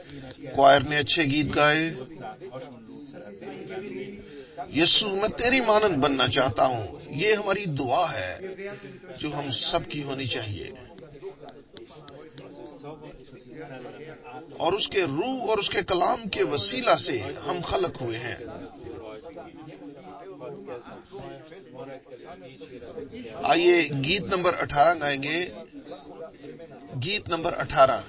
क्वायर ने अच्छे गीत गाए। यीशु मैं तेरी मानंद बनना चाहता हूं, ये हमारी दुआ है जो हम सब की होनी चाहिए। और उसके रूह और उसके कलाम के वसीला से हम खलक हुए हैं। आइए गीत नंबर 18 गाएंगे। गीत नंबर 18।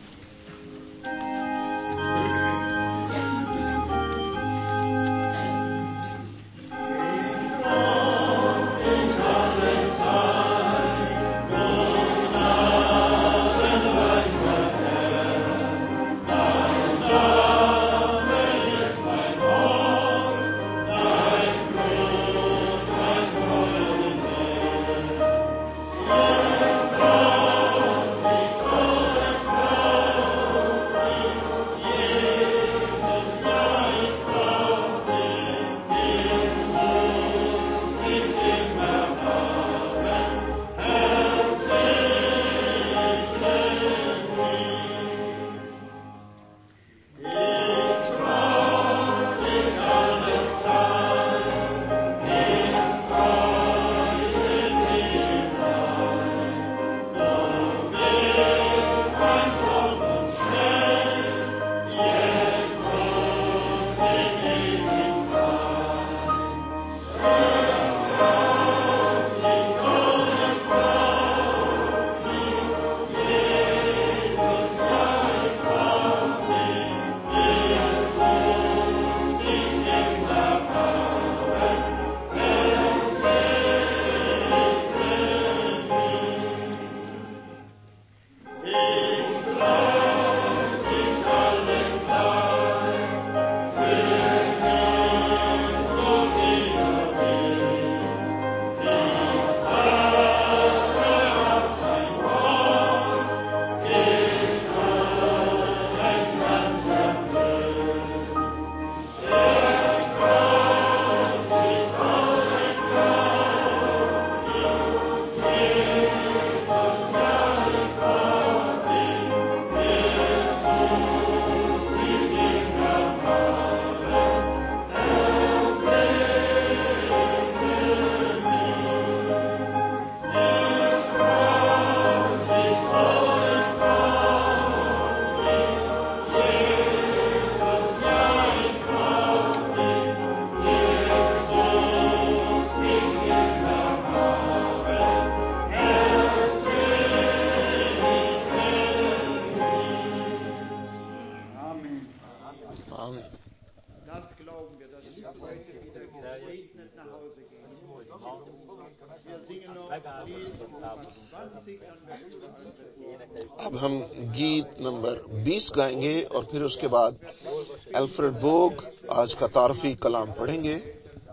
اب ہم گیت نمبر 20 گائیں گے اور پھر اس کے بعد الفریڈ بوگ آج کا تعارفی کلام پڑھیں گے۔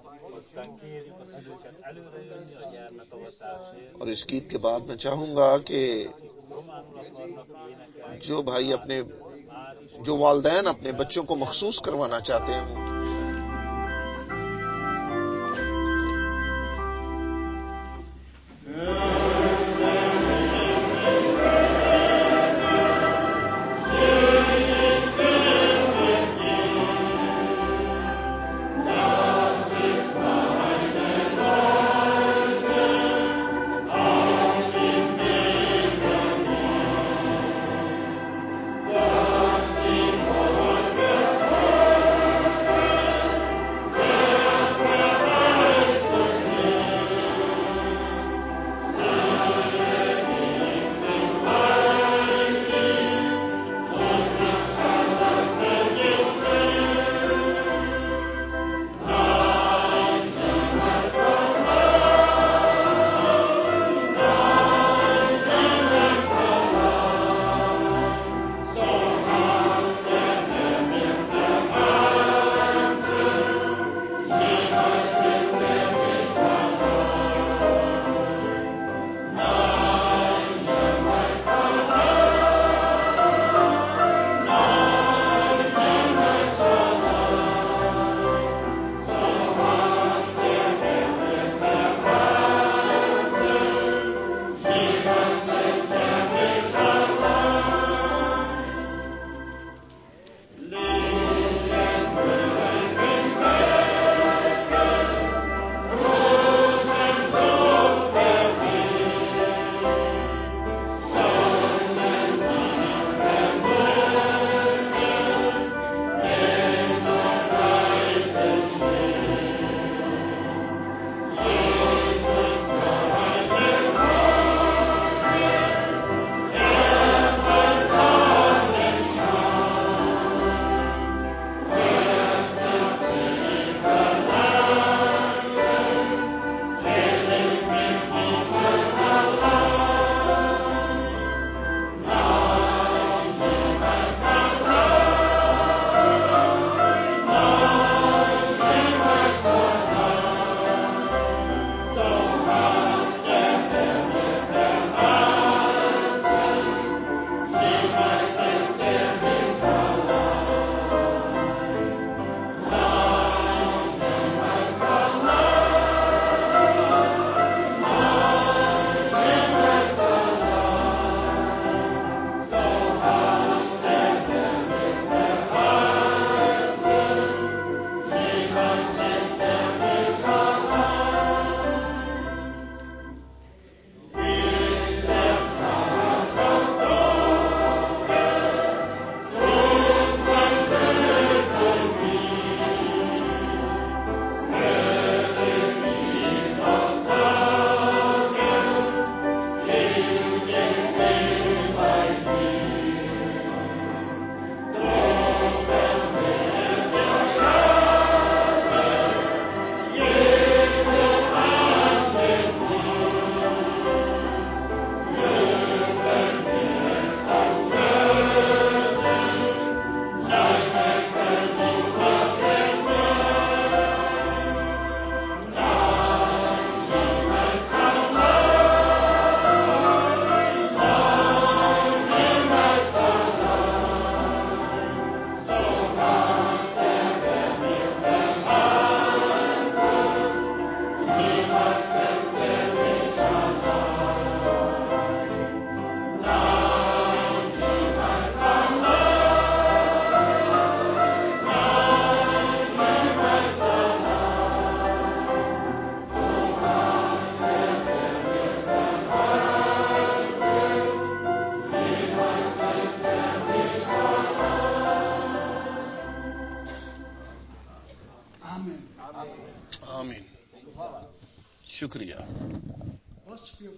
اور اس گیت کے بعد میں چاہوں گا کہ جو بھائی جو والدین اپنے بچوں کو مخصوص کروانا چاہتے ہیں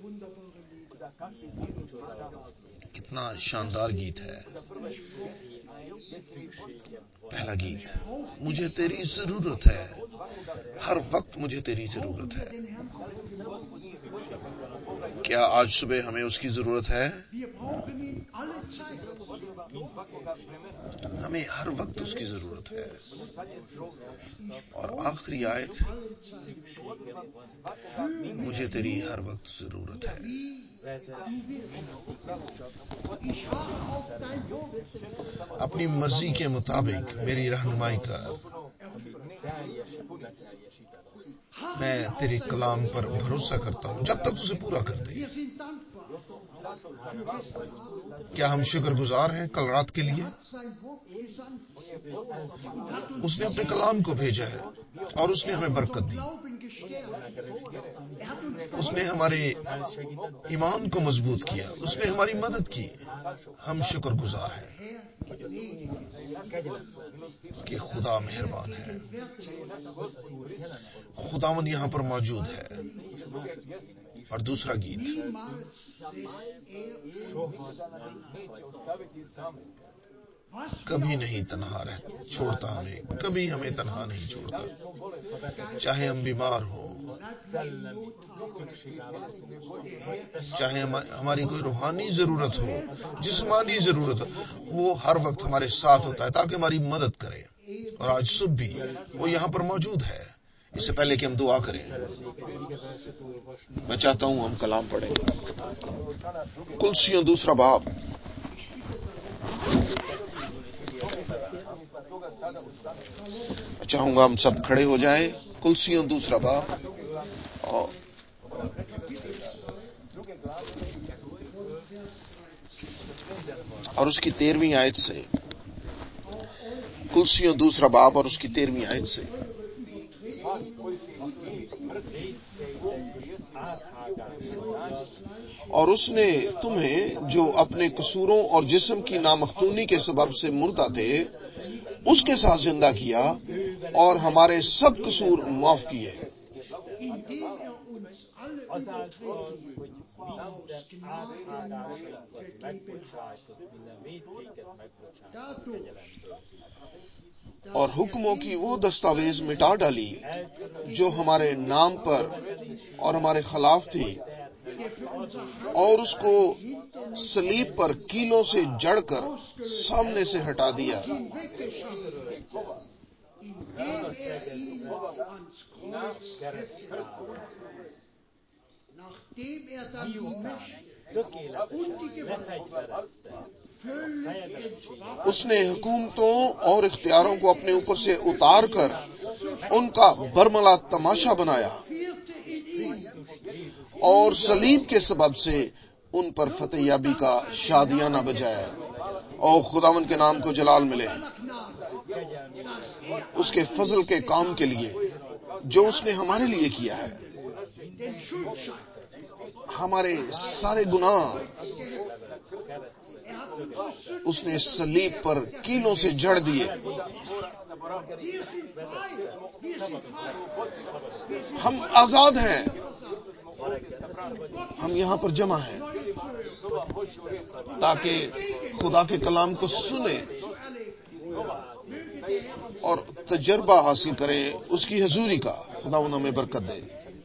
کتنا شاندار گیت ہے. پہلا گیت، مجھے تیری ضرورت ہے، ہر وقت مجھے تیری ضرورت ہے. کیا آج صبح ہمیں اس کی ضرورت ہے؟ ہمیں ہر وقت اس کی ضرورت ہے. اور آخری آیت، مجھے تیری ہر وقت ضرورت ہے. اپنی مرضی کے مطابق میری رہنمائی کر. میں تیرے کلام پر بھروسہ کرتا ہوں جب تک اسے پورا کر دے. کیا ہم شکر گزار ہیں کل رات کے لیے؟ اس نے اپنے کلام کو بھیجا ہے اور اس نے ہمیں برکت دی. اس نے ہمارے ایمان کو مضبوط کیا، اس نے ہماری مدد کی. ہم شکر گزار ہیں کہ خدا مہربان ہے. خداوند یہاں پر موجود ہے. اور دوسرا گیت، کبھی نہیں تنہا چھوڑتا ہمیں، کبھی ہمیں تنہا نہیں چھوڑتا. چاہے ہم بیمار ہوں، چاہے ہماری کوئی روحانی ضرورت ہو، جسمانی ضرورت ہو، وہ ہر وقت ہمارے ساتھ ہوتا ہے تاکہ ہماری مدد کرے. اور آج صبح بھی وہ یہاں پر موجود ہے. اس سے پہلے کہ ہم دعا کریں، میں چاہتا ہوں ہم کلام پڑھیں. کلسیوں دوسرا باب. چاہوں گا ہم سب کھڑے ہو جائیں. کلسیوں دوسرا باب اور اس کی 13ویں آیت سے. کلسیوں دوسرا باب اور اس کی 13ویں آیت سے. اور اس نے تمہیں جو اپنے قصوروں اور جسم کی نامختونی کے سبب سے مردہ تھے اس کے ساتھ زندہ کیا اور ہمارے سب قصور معاف کیے. اور حکموں کی وہ دستاویز مٹا ڈالی جو ہمارے نام پر اور ہمارے خلاف تھی، اور اس کو صلیب پر کیلوں سے جڑ کر سامنے سے ہٹا دیا. اس نے حکومتوں اور اختیاروں کو اپنے اوپر سے اتار کر ان کا برملا تماشا بنایا اور صلیب کے سبب سے ان پر فتح یابی کا شادیانہ بجایا. اور خداوند کے نام کو جلال ملے اس کے فضل کے کام کے لیے جو اس نے ہمارے لیے کیا ہے. ہمارے سارے گناہ اس نے صلیب پر کیلوں سے جڑ دیے. ہم آزاد ہیں، ہم یہاں پر جمع ہیں تاکہ خدا کے کلام کو سنیں اور تجربہ حاصل کریں اس کی حضوری کا. خدا انہوں ہمیں برکت دے.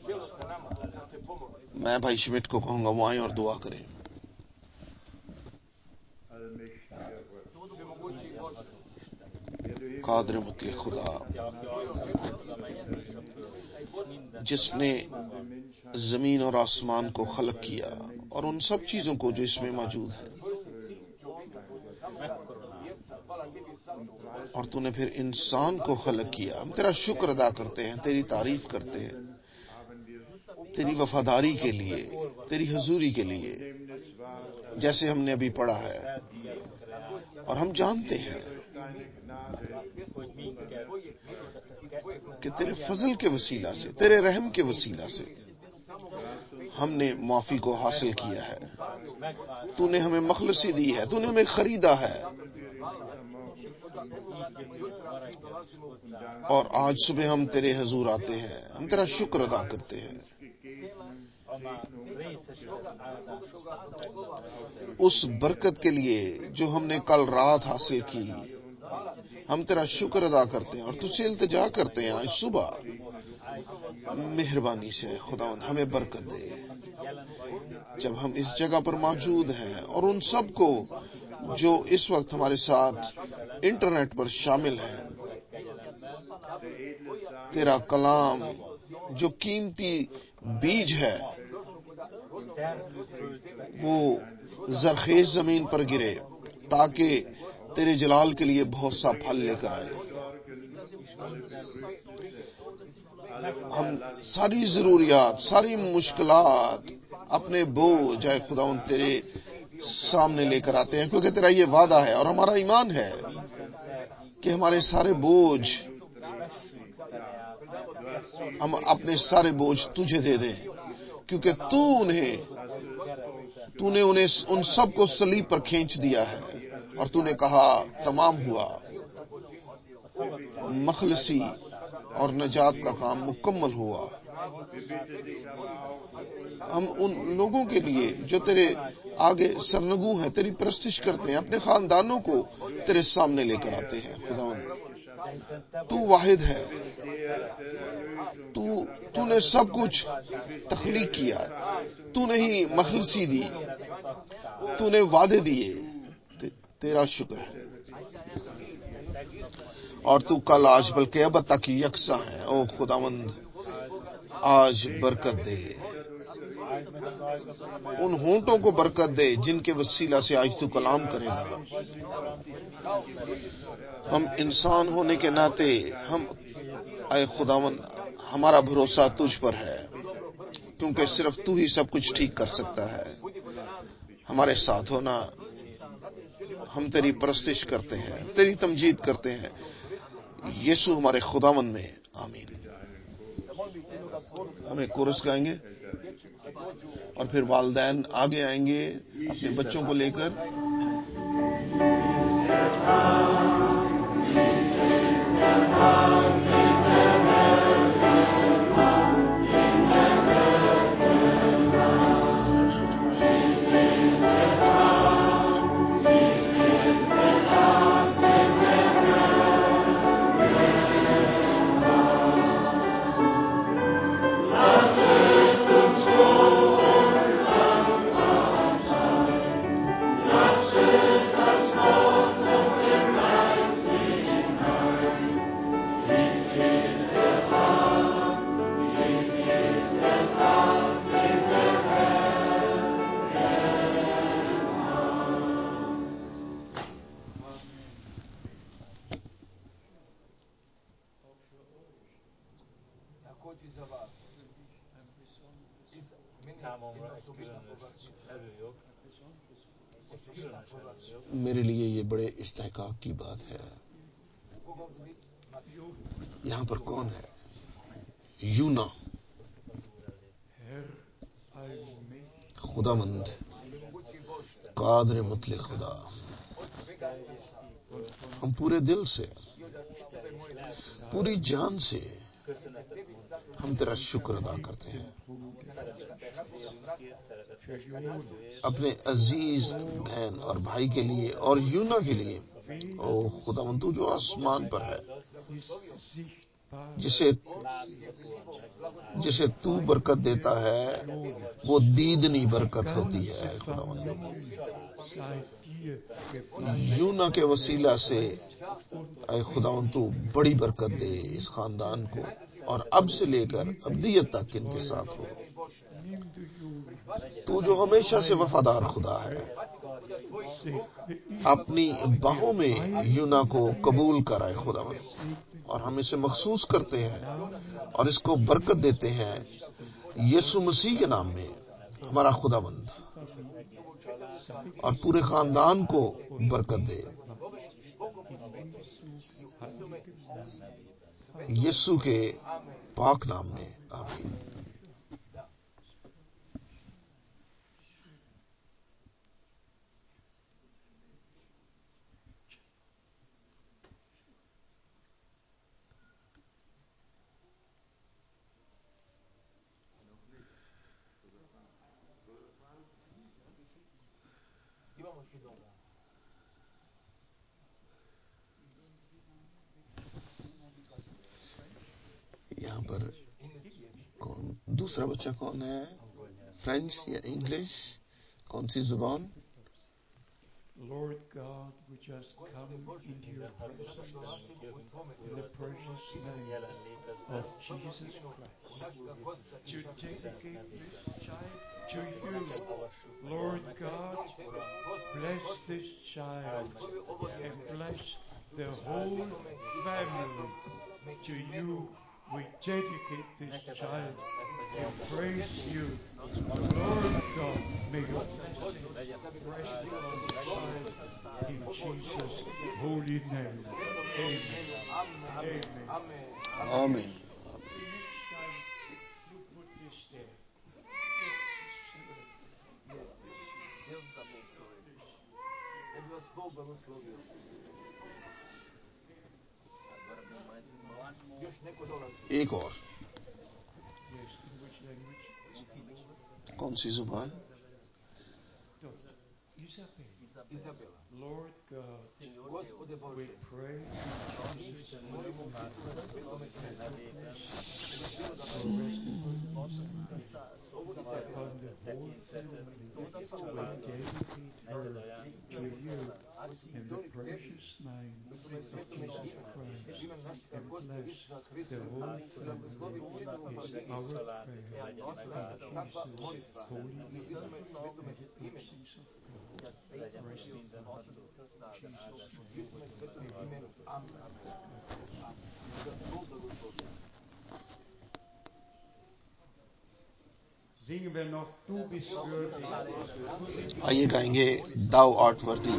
میں بھائی شمٹ کو کہوں گا وہ آئیں اور دعا کریں. قادر مطلق خدا، جس نے زمین اور آسمان کو خلق کیا اور ان سب چیزوں کو جو اس میں موجود ہیں، اور تو نے پھر انسان کو خلق کیا. ہم تیرا شکر ادا کرتے ہیں، تیری تعریف کرتے ہیں تیری وفاداری کے لیے، تیری حضوری کے لیے، جیسے ہم نے ابھی پڑھا ہے. اور ہم جانتے ہیں کہ تیرے فضل کے وسیلہ سے، تیرے رحم کے وسیلہ سے ہم نے معافی کو حاصل کیا ہے. تو نے ہمیں مخلصی دی ہے، تو نے ہمیں خریدا ہے. اور آج صبح ہم تیرے حضور آتے ہیں، ہم تیرا شکر ادا کرتے ہیں اس برکت کے لیے جو ہم نے کل رات حاصل کی، ہم تیرا شکر ادا کرتے ہیں اور تجھ سے التجا کرتے ہیں آج صبح مہربانی سے خداوند ہمیں برکت دے جب ہم اس جگہ پر موجود ہیں، اور ان سب کو جو اس وقت ہمارے ساتھ انٹرنیٹ پر شامل ہیں۔ تیرا کلام جو قیمتی بیج ہے وہ زرخیز زمین پر گرے تاکہ تیرے جلال کے لیے بہت سا پھل لے کر آئے۔ ہم ساری ضروریات، ساری مشکلات، اپنے بوجھ اے خداوند تیرے سامنے لے کر آتے ہیں، کیونکہ تیرا یہ وعدہ ہے اور ہمارا ایمان ہے کہ ہمارے سارے بوجھ، ہم اپنے سارے بوجھ تجھے دے دیں، کیونکہ تو نے انہیں ان سب کو صلیب پر کھینچ دیا ہے اور تو نے کہا تمام ہوا۔ مخلصی اور نجات کا کام مکمل ہوا۔ ہم ان لوگوں کے لیے جو تیرے آگے سرنگو ہیں، تیری پرستش کرتے ہیں، اپنے خاندانوں کو تیرے سامنے لے کر آتے ہیں۔ خداوند تو واحد ہے، تو نے سب کچھ تخلیق کیا، تو نے ہی مخلصی دی، تو نے وعدے دیے، تیرا شکر ہے۔ اور تو کل آج بلکہ اب تک یکساں ہے۔ او خداوند آج برکت دے، ان ہونٹوں کو برکت دے جن کے وسیلہ سے آج تو کلام کرے گا۔ ہم انسان ہونے کے ناطے اے خداوند ہمارا بھروسہ تجھ پر ہے، کیونکہ صرف تو ہی سب کچھ ٹھیک کر سکتا ہے۔ ہمارے ساتھ ہونا، ہم تیری پرستش کرتے ہیں، تیری تمجید کرتے ہیں یسوع ہمارے خداوند میں، آمین۔ ہمیں کورس گائیں گے اور پھر والدین آگے آئیں گے اپنے بچوں کو لے کر۔ میرے لیے یہ بڑے استحقاق کی بات ہے۔ یہاں پر کون ہے؟ یونا، خداوند قادر مطلق خدا، ہم پورے دل سے، پوری جان سے ہم تیرا شکر ادا کرتے ہیں اپنے عزیز بہن اور بھائی کے لیے اور یونا کے لیے۔ او خداوند تو جو آسمان پر ہے، جسے تو برکت دیتا ہے وہ دیدنی برکت ہوتی ہے۔ خداوند یونا کے وسیلہ سے اے خداوند تو بڑی برکت دے اس خاندان کو، اور اب سے لے کر ابدیت تک ان کے ساتھ ہو۔ تو جو ہمیشہ سے وفادار خدا ہے، اپنی باہوں میں یونا کو قبول کرائے خداوند، اور ہم اسے مخصوص کرتے ہیں اور اس کو برکت دیتے ہیں یسوع مسیح کے نام میں ہمارا خداوند، اور پورے خاندان کو برکت دے یسوع کے پاک نام میں، آمین۔ यहाँ पर दूसरा बच्चा कौन है? फ्रेंच या इंग्लिश? कौन सी जुबान? Lord God, we just come into your presence in the precious name of Jesus Christ to dedicate this child to you. Lord God, bless this child and bless the whole family. To you we dedicate this child and praise you. Lord God, may your blessing rest upon the child in Jesus' holy name. Amen. Amen. Amen. The next time you put this there. एक और Yes, in which language? कौन सी जुबान? Isabel. Lord God, we pray in Jesus' name that your blessing will rest upon the whole family. We dedicate her to you in the precious name of Jesus Christ, and bless the whole family is our prayer in Jesus' holy name. May the blessings of God rest upon Jesus' name. Singen wir noch Du bist würdig. आइए गाएंगे दाव art वर्दी.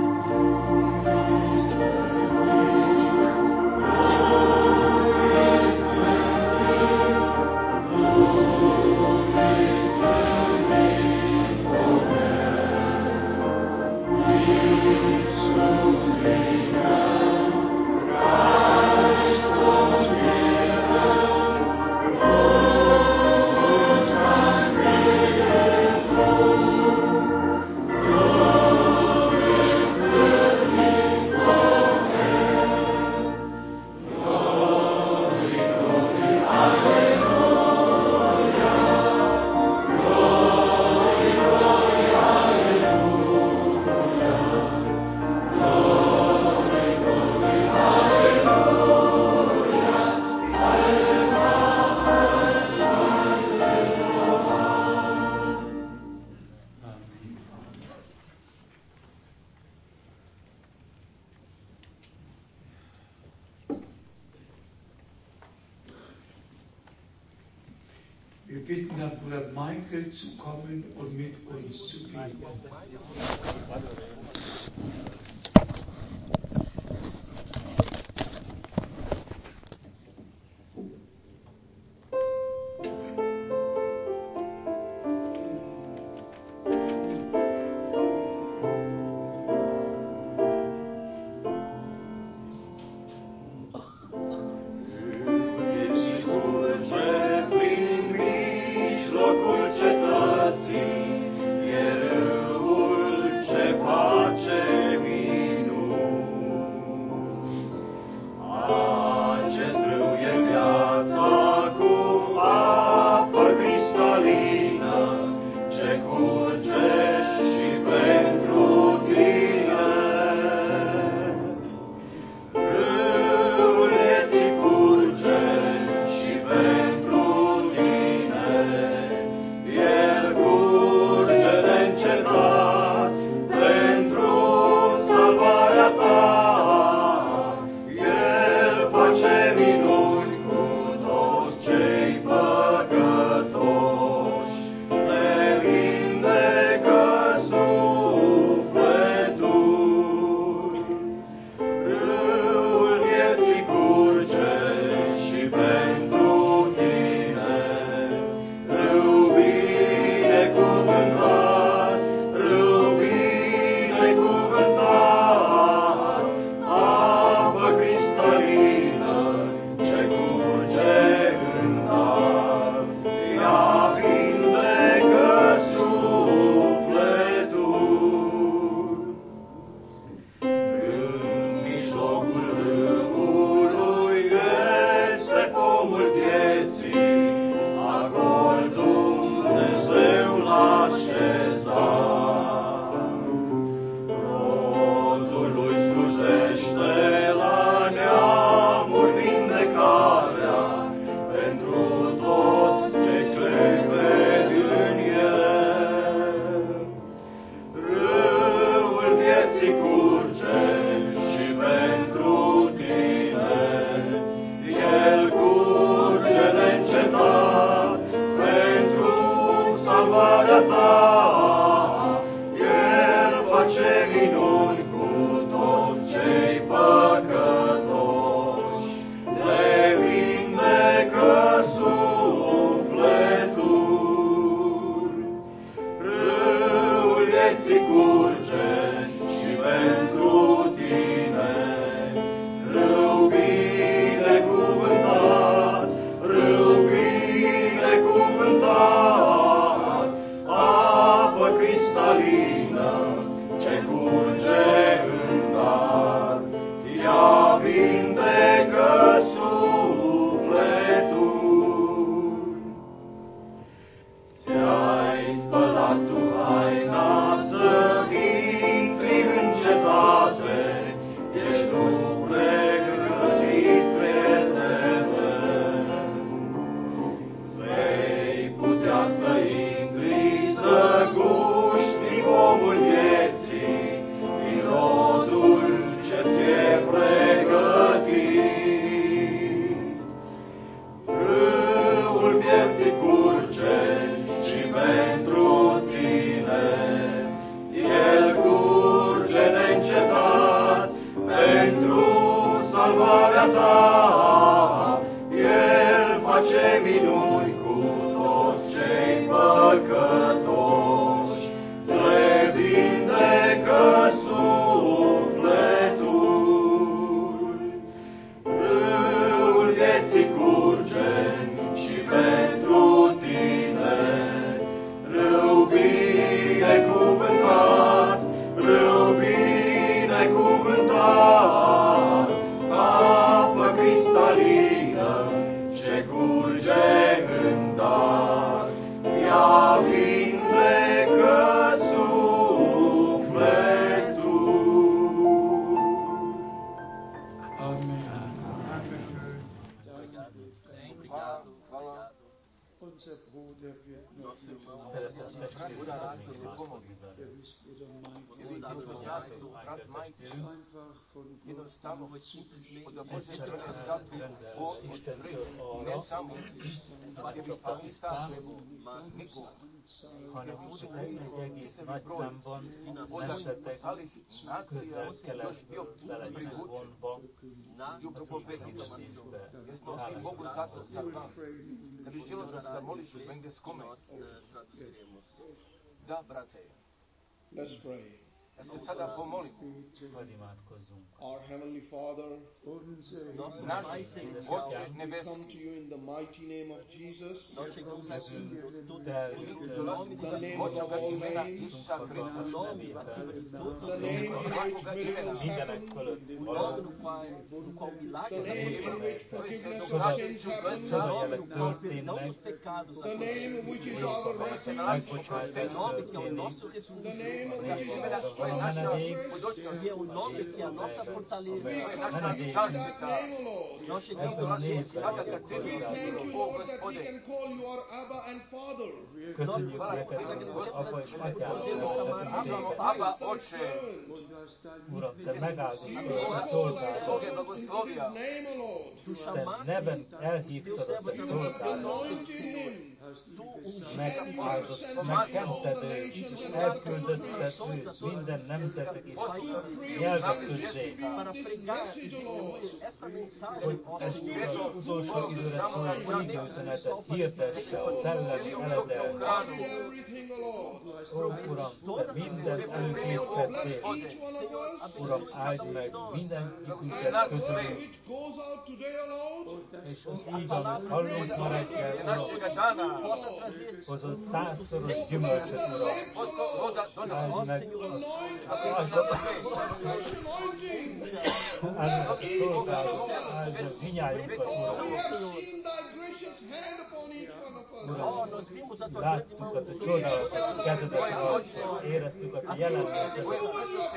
Wir bitten Herrn Bruder Michael zu kommen und mit uns zu beten. Ce face mi binecuvântat, rău binecuvântat, apă cristalină ce curge în dar, ea vindecă sufletul. Amen. Unser Bruder wird noch mit uns. Wisst ihr, der Mike einfach von Gott hanem úgy egy egész nagy számban mentetek közel-keletből be legyenek vonva Krisztusbe. Let's pray. Hadd imádkozzunk. Our Heavenly Father, we come to you in the mighty name of Jesus, the name above all names, the name in which miracles happen, the name in which forgiveness of sins happens, the name which is our refuge, the name which is our strength. E é o nome que é a nossa fortaleza. Nós chegamos lá We thank you, Lord, that we can call you our Abba and Father. Köszönjük neked, hogy apa és atyának nevezhetünk. Uram, te megáldoztad a szolgálatot. Te neven elhívtad a te szolgálatot. Megkented őt, és elküldötted őt minden nemzetek és nyelvek közé, hogy ezt az utolsó időre szóló égőzenetet hirdesse a szellemi eledel. Ó, Uram, te mindent előkészítettél. Uram, áld meg mindenkitünket közülünk. És az íg, amit hallunk ma reggel, Uram, hozol 100-szoros gyümölcsöt, Uram. Áld meg a szolgálatot, áld meg minnyájunkat, Uram. Uram, láttuk a te csodálatos kezedet rajta, éreztük a te jelenlétedet. Uram,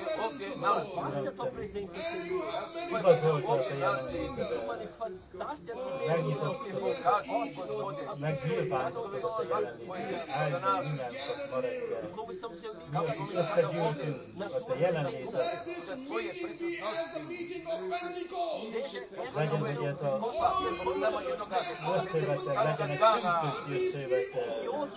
te igazoltad a te jelenlétedet. Megnyitottad, megnyilvánítottad a te jelenlétedet. Áld meg minnyájunkat ma reggel. Mi, akik összegyűjtünk a te jelenlétedet. Legyen, hogy ez a összejövetel, legyen egy pünkösdi összejövetel.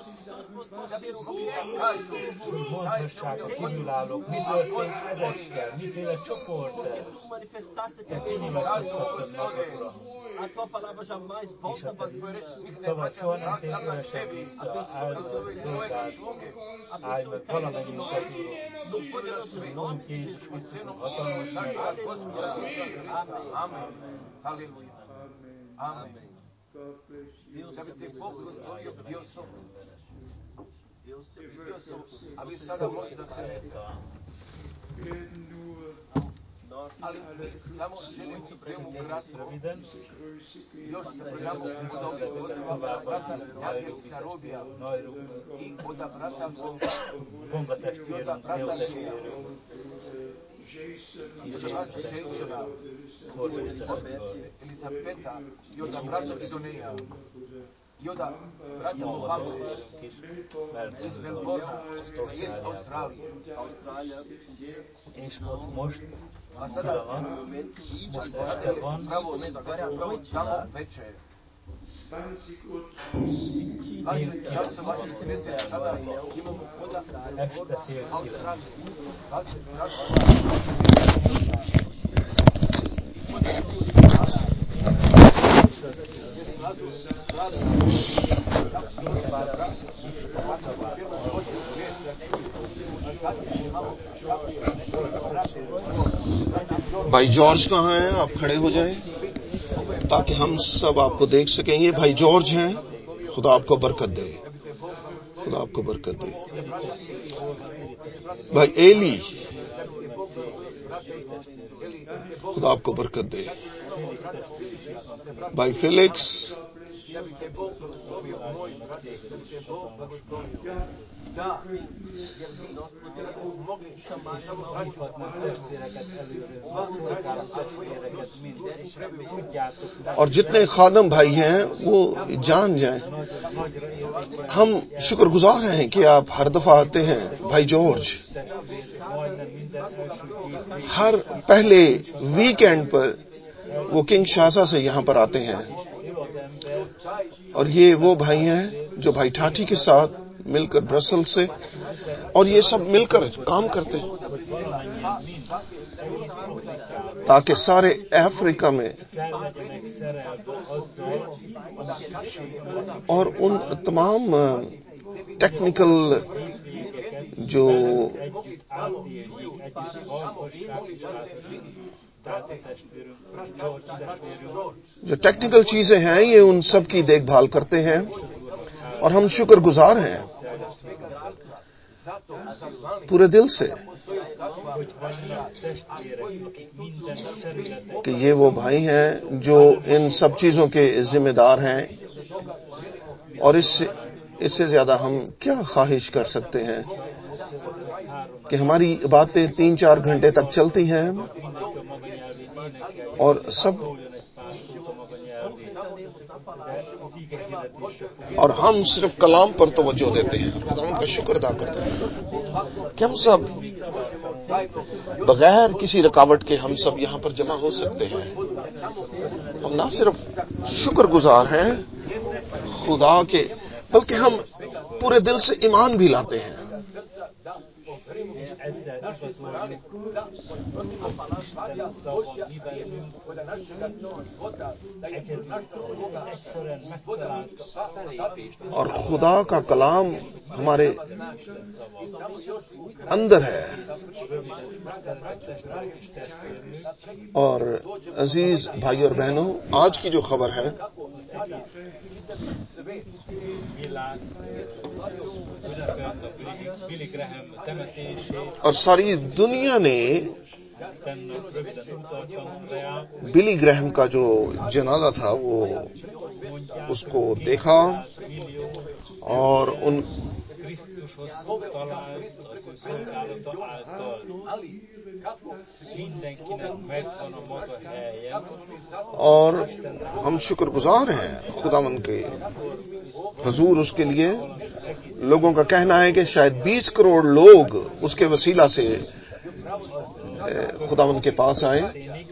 Úgy mondhassák a kívülállók, mi történt ezekkel, miféle csoport ez. Te kinyilatkoztattad magad, Uram. És a te szavad soha nem tér üresen vissza. Áld meg a szolgált, áld meg valamennyiunkat, Uram. Úrunk Jézus Krisztusunk hatalmas nevében. Amen. Aleluia. Amém. Deus abençoe a morte da semente. Ali samo želim veoma kratko još se pregledamo od brata Njakevića Robija i od brata Jasona Elizabeta i od brata Gidoneja i od brata Mohamed iz Melbourna, iz Australije. És most A sada pravo tamo večer. 20 časova i 30 sada imamo koda Australije. 20 भाई George कहाँ हैं? आप खड़े हो जाएं ताकि हम सब आपको देख सकें। ये भाई जॉर्ज हैं। खुदा आपको बरकत दे, खुदा आपको बरकत दे। بھائی ایلی، خدا آپ کو برکت دے. بھائی فیلکس، اور جتنے خادم بھائی ہیں وہ جان جائیں. ہم شکر گزار ہیں کہ آپ ہر دفعہ آتے ہیں. بھائی جارج ہر پہلے ویکینڈ پر وہ کنگ شازا سے یہاں پر آتے ہیں، اور یہ وہ بھائی ہیں جو بھائی ٹھاٹھی کے ساتھ مل کر برسل سے، اور یہ سب مل کر کام کرتے ہیں تاکہ سارے افریقہ میں اور ان تمام ٹیکنیکل جو ٹیکنیکل چیزیں ہیں یہ ان سب کی دیکھ بھال کرتے ہیں، اور ہم شکر گزار ہیں پورے دل سے کہ یہ وہ بھائی ہیں جو ان سب چیزوں کے ذمہ دار ہیں، اور اس سے زیادہ ہم کیا خواہش کر سکتے ہیں کہ ہماری باتیں 3-4 گھنٹے تک چلتی ہیں اور سب، اور ہم صرف کلام پر توجہ دیتے ہیں. خدا ان کا شکر ادا کرتے ہیں کہ ہم سب بغیر کسی رکاوٹ کے ہم سب یہاں پر جمع ہو سکتے ہیں. ہم نہ صرف شکر گزار ہیں خدا کے، بلکہ ہم پورے دل سے ایمان بھی لاتے ہیں. اور خدا کا کلام ہمارے اندر ہے. اور عزیز بھائی اور بہنوں، آج کی جو خبر ہے اور ساری دنیا نے بلی گرہم کا جو جنازہ تھا وہ اس کو دیکھا، اور ان اور ہم شکر گزار ہیں خداوند کے حضور اس کے لیے. لوگوں کا کہنا ہے کہ شاید 20 کروڑ لوگ اس کے وسیلہ سے خداوند کے پاس آئے.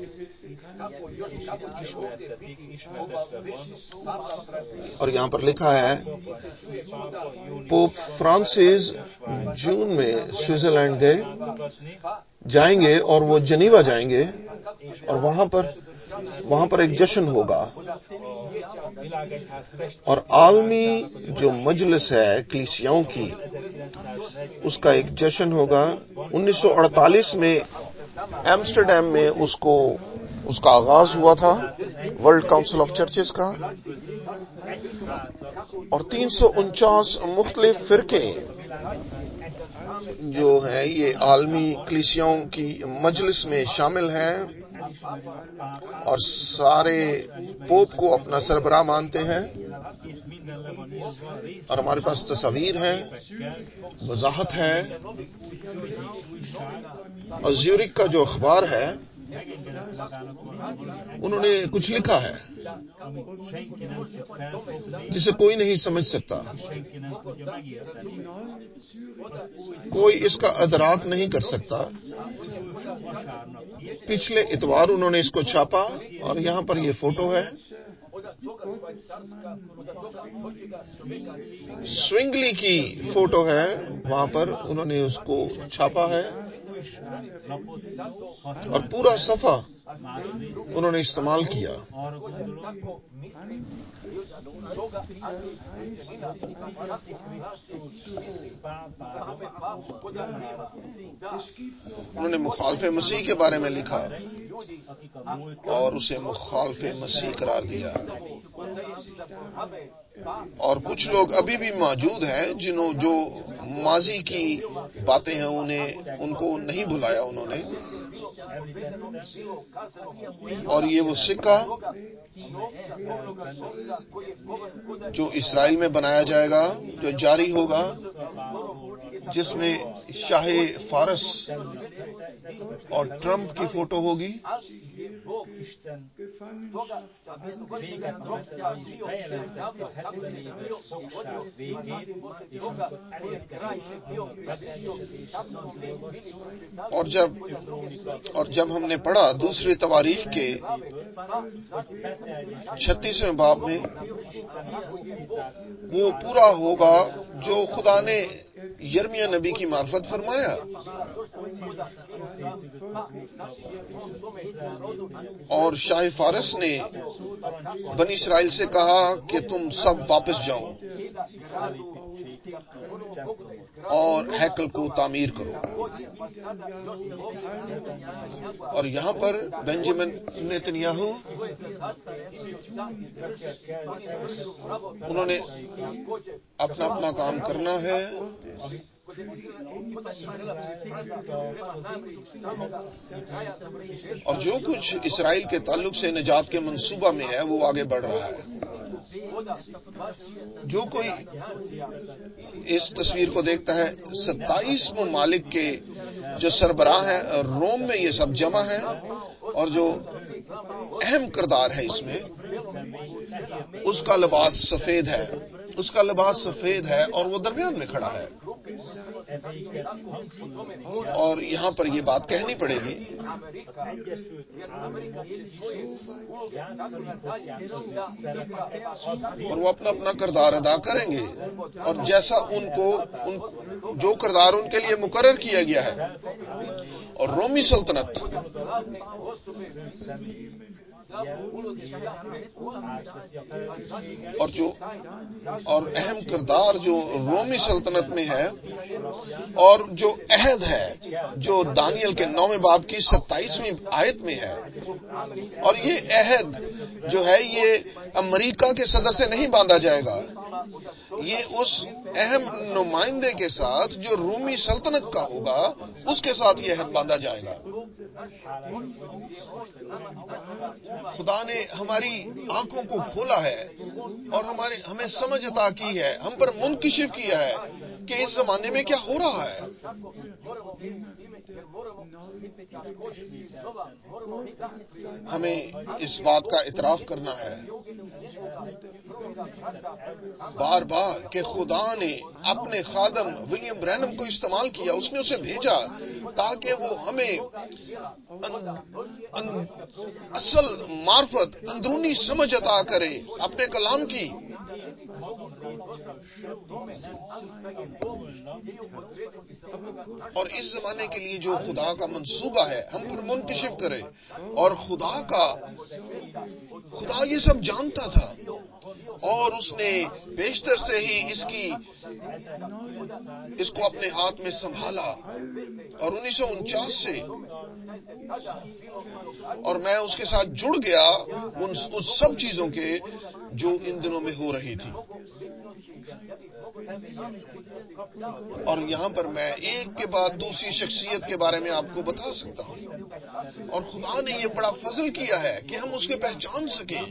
اور یہاں پر لکھا ہے پوپ فرانسس جون میں سوئٹزرلینڈ جائیں گے، اور وہ جنیوا جائیں گے، اور وہاں پر ایک جشن ہوگا، اور عالمی جو مجلس ہے کلیسیاؤں کی اس کا ایک جشن ہوگا. 1948 میں ایمسٹرڈیم میں اس کا آغاز ہوا تھا، ورلڈ کاؤنسل آف چرچز کا، اور 349 مختلف فرقے جو ہیں یہ عالمی کلیسیاؤں کی مجلس میں شامل ہیں، اور سارے پوپ کو اپنا سربراہ مانتے ہیں. اور ہمارے پاس تصاویر ہیں، وضاحت ہے. اور زیورک کا جو اخبار ہے انہوں نے کچھ لکھا ہے جسے کوئی نہیں سمجھ سکتا، کوئی اس کا ادراک نہیں کر سکتا. پچھلے اتوار انہوں نے اس کو چھاپا، اور یہاں پر یہ فوٹو ہے. سوینگلی کی فوٹو ہے، وہاں پر انہوں نے اس کو چھاپا ہے. اور پورا صفحہ انہوں نے استعمال کیا. انہوں نے مخالف مسیح کے بارے میں لکھا اور اسے مخالف مسیح قرار دیا. اور کچھ لوگ ابھی بھی موجود ہیں جو ماضی کی باتیں ہیں ان کو نہیں بھلایا انہوں نے. اور یہ وہ سکہ جو اسرائیل میں بنایا جائے گا، جو جاری ہوگا، جس میں شاہ فارس اور ٹرمپ کی فوٹو ہوگی. اور جب ہم نے پڑھا دوسری تواریخ کے 36ویں باب میں، وہ پورا ہوگا جو خدا نے یرمیہ نبی کی معرفت فرمایا. اور شاہ فارس نے بنی اسرائیل سے کہا کہ تم سب واپس جاؤ اور ہیکل کو تعمیر کرو. اور یہاں پر بنجامن نیتنیاہو انہوں نے اپنا کام کرنا ہے. اور جو کچھ اسرائیل کے تعلق سے نجات کے منصوبہ میں ہے وہ آگے بڑھ رہا ہے. جو کوئی اس تصویر کو دیکھتا ہے، 27 ممالک کے جو سربراہ ہیں روم میں یہ سب جمع ہیں، اور جو اہم کردار ہے اس میں، اس کا لباس سفید ہے اور وہ درمیان میں کھڑا ہے. اور یہاں پر یہ بات کہنی پڑے گی، اور وہ اپنا کردار ادا کریں گے، اور جیسا جو کردار ان کے لیے مقرر کیا گیا ہے. اور رومی سلطنت اور اہم کردار جو رومی سلطنت میں ہے، اور جو عہد ہے جو دانیل کے 9ویں باب کی 27ویں آیت میں ہے. اور یہ عہد جو ہے یہ امریکہ کے صدر سے نہیں باندھا جائے گا، یہ اس اہم نمائندے کے ساتھ جو رومی سلطنت کا ہوگا اس کے ساتھ یہ عہد باندھا جائے گا. خدا نے ہماری آنکھوں کو کھولا ہے اور ہمیں سمجھ عطا کی ہے، ہم پر منکشف کیا ہے کہ اس زمانے میں کیا ہو رہا ہے. ہمیں اس بات کا اعتراف کرنا ہے بار بار کہ خدا نے اپنے خادم ولیم برینم کو استعمال کیا. اس نے اسے بھیجا تاکہ وہ ہمیں اصل معرفت، اندرونی سمجھ عطا کرے اپنے کلام کی. اور اس زمانے کے لیے جو خدا کا منصوبہ ہے ہم پر منکشف کرے. اور خدا یہ سب جانتا تھا، اور اس نے بیشتر سے ہی اس کو اپنے ہاتھ میں سنبھالا. اور 1949 سے اور میں اس کے ساتھ جڑ گیا ان سب چیزوں کے جو ان دنوں میں ہو رہی تھی. اور یہاں پر میں ایک کے بعد دوسری شخصیت کے بارے میں آپ کو بتا سکتا ہوں. اور خدا نے یہ بڑا فضل کیا ہے کہ ہم اس کے پہچان سکیں.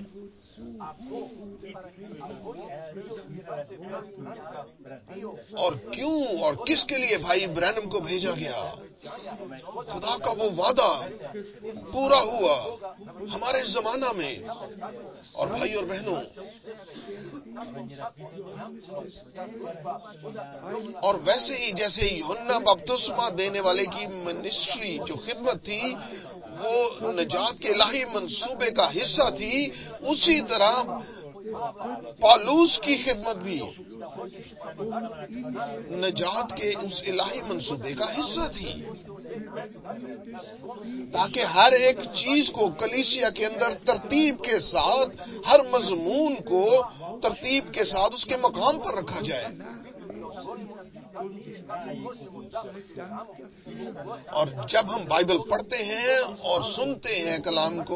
اور کیوں اور کس کے لیے بھائی برینم کو بھیجا گیا. خدا کا وہ وعدہ پورا ہوا ہمارے زمانہ میں. اور بھائی اور بہنوں، اور ویسے ہی جیسے یوحنا بپتسمہ دینے والے کی منسٹری جو خدمت تھی وہ نجات کے الہی منصوبے کا حصہ تھی، اسی طرح پالوس کی خدمت بھی نجات کے اس الہی منصوبے کا حصہ تھی، تاکہ ہر ایک چیز کو کلیسیا کے اندر ترتیب کے ساتھ، ہر مضمون کو ترتیب کے ساتھ اس کے مقام پر رکھا جائے۔ اور جب ہم بائبل پڑھتے ہیں اور سنتے ہیں کلام کو،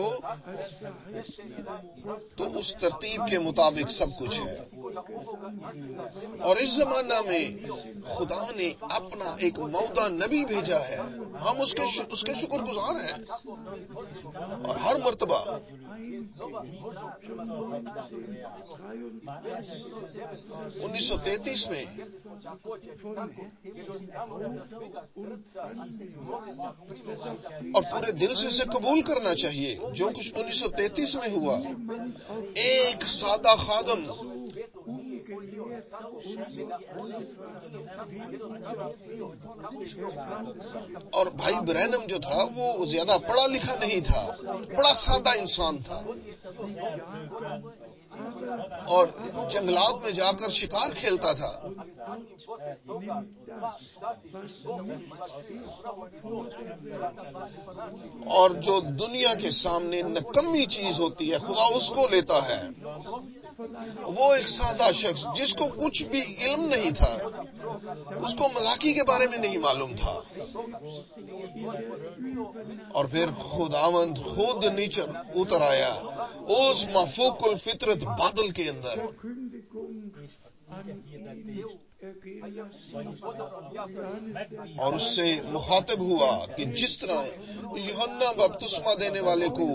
تو اس ترتیب کے مطابق سب کچھ ہے۔ اور اس زمانہ میں خدا نے اپنا ایک موعودہ نبی بھیجا ہے، ہم اس کے شکر گزار ہیں۔ اور ہر مرتبہ 1933 میں اور پورے دل سے اسے قبول کرنا چاہیے جو کچھ 1933 میں ہوا۔ ایک سادہ خادم اور بھائی برینم جو تھا وہ زیادہ پڑھا لکھا نہیں تھا، بڑا سادہ انسان تھا، اور جنگلات میں جا کر شکار کھیلتا تھا۔ اور جو دنیا کے سامنے نکمی چیز ہوتی ہے خدا اس کو لیتا ہے۔ وہ ایک سادہ شخص جس کو کچھ بھی علم نہیں تھا، اس کو ملاکی کے بارے میں نہیں معلوم تھا، اور پھر خداوند خود نیچے اتر آیا اس مفوق الفطرت بادل کے اندر، اور اس سے مخاطب ہوا کہ جس طرح یوحنا بپتسمہ دینے والے کو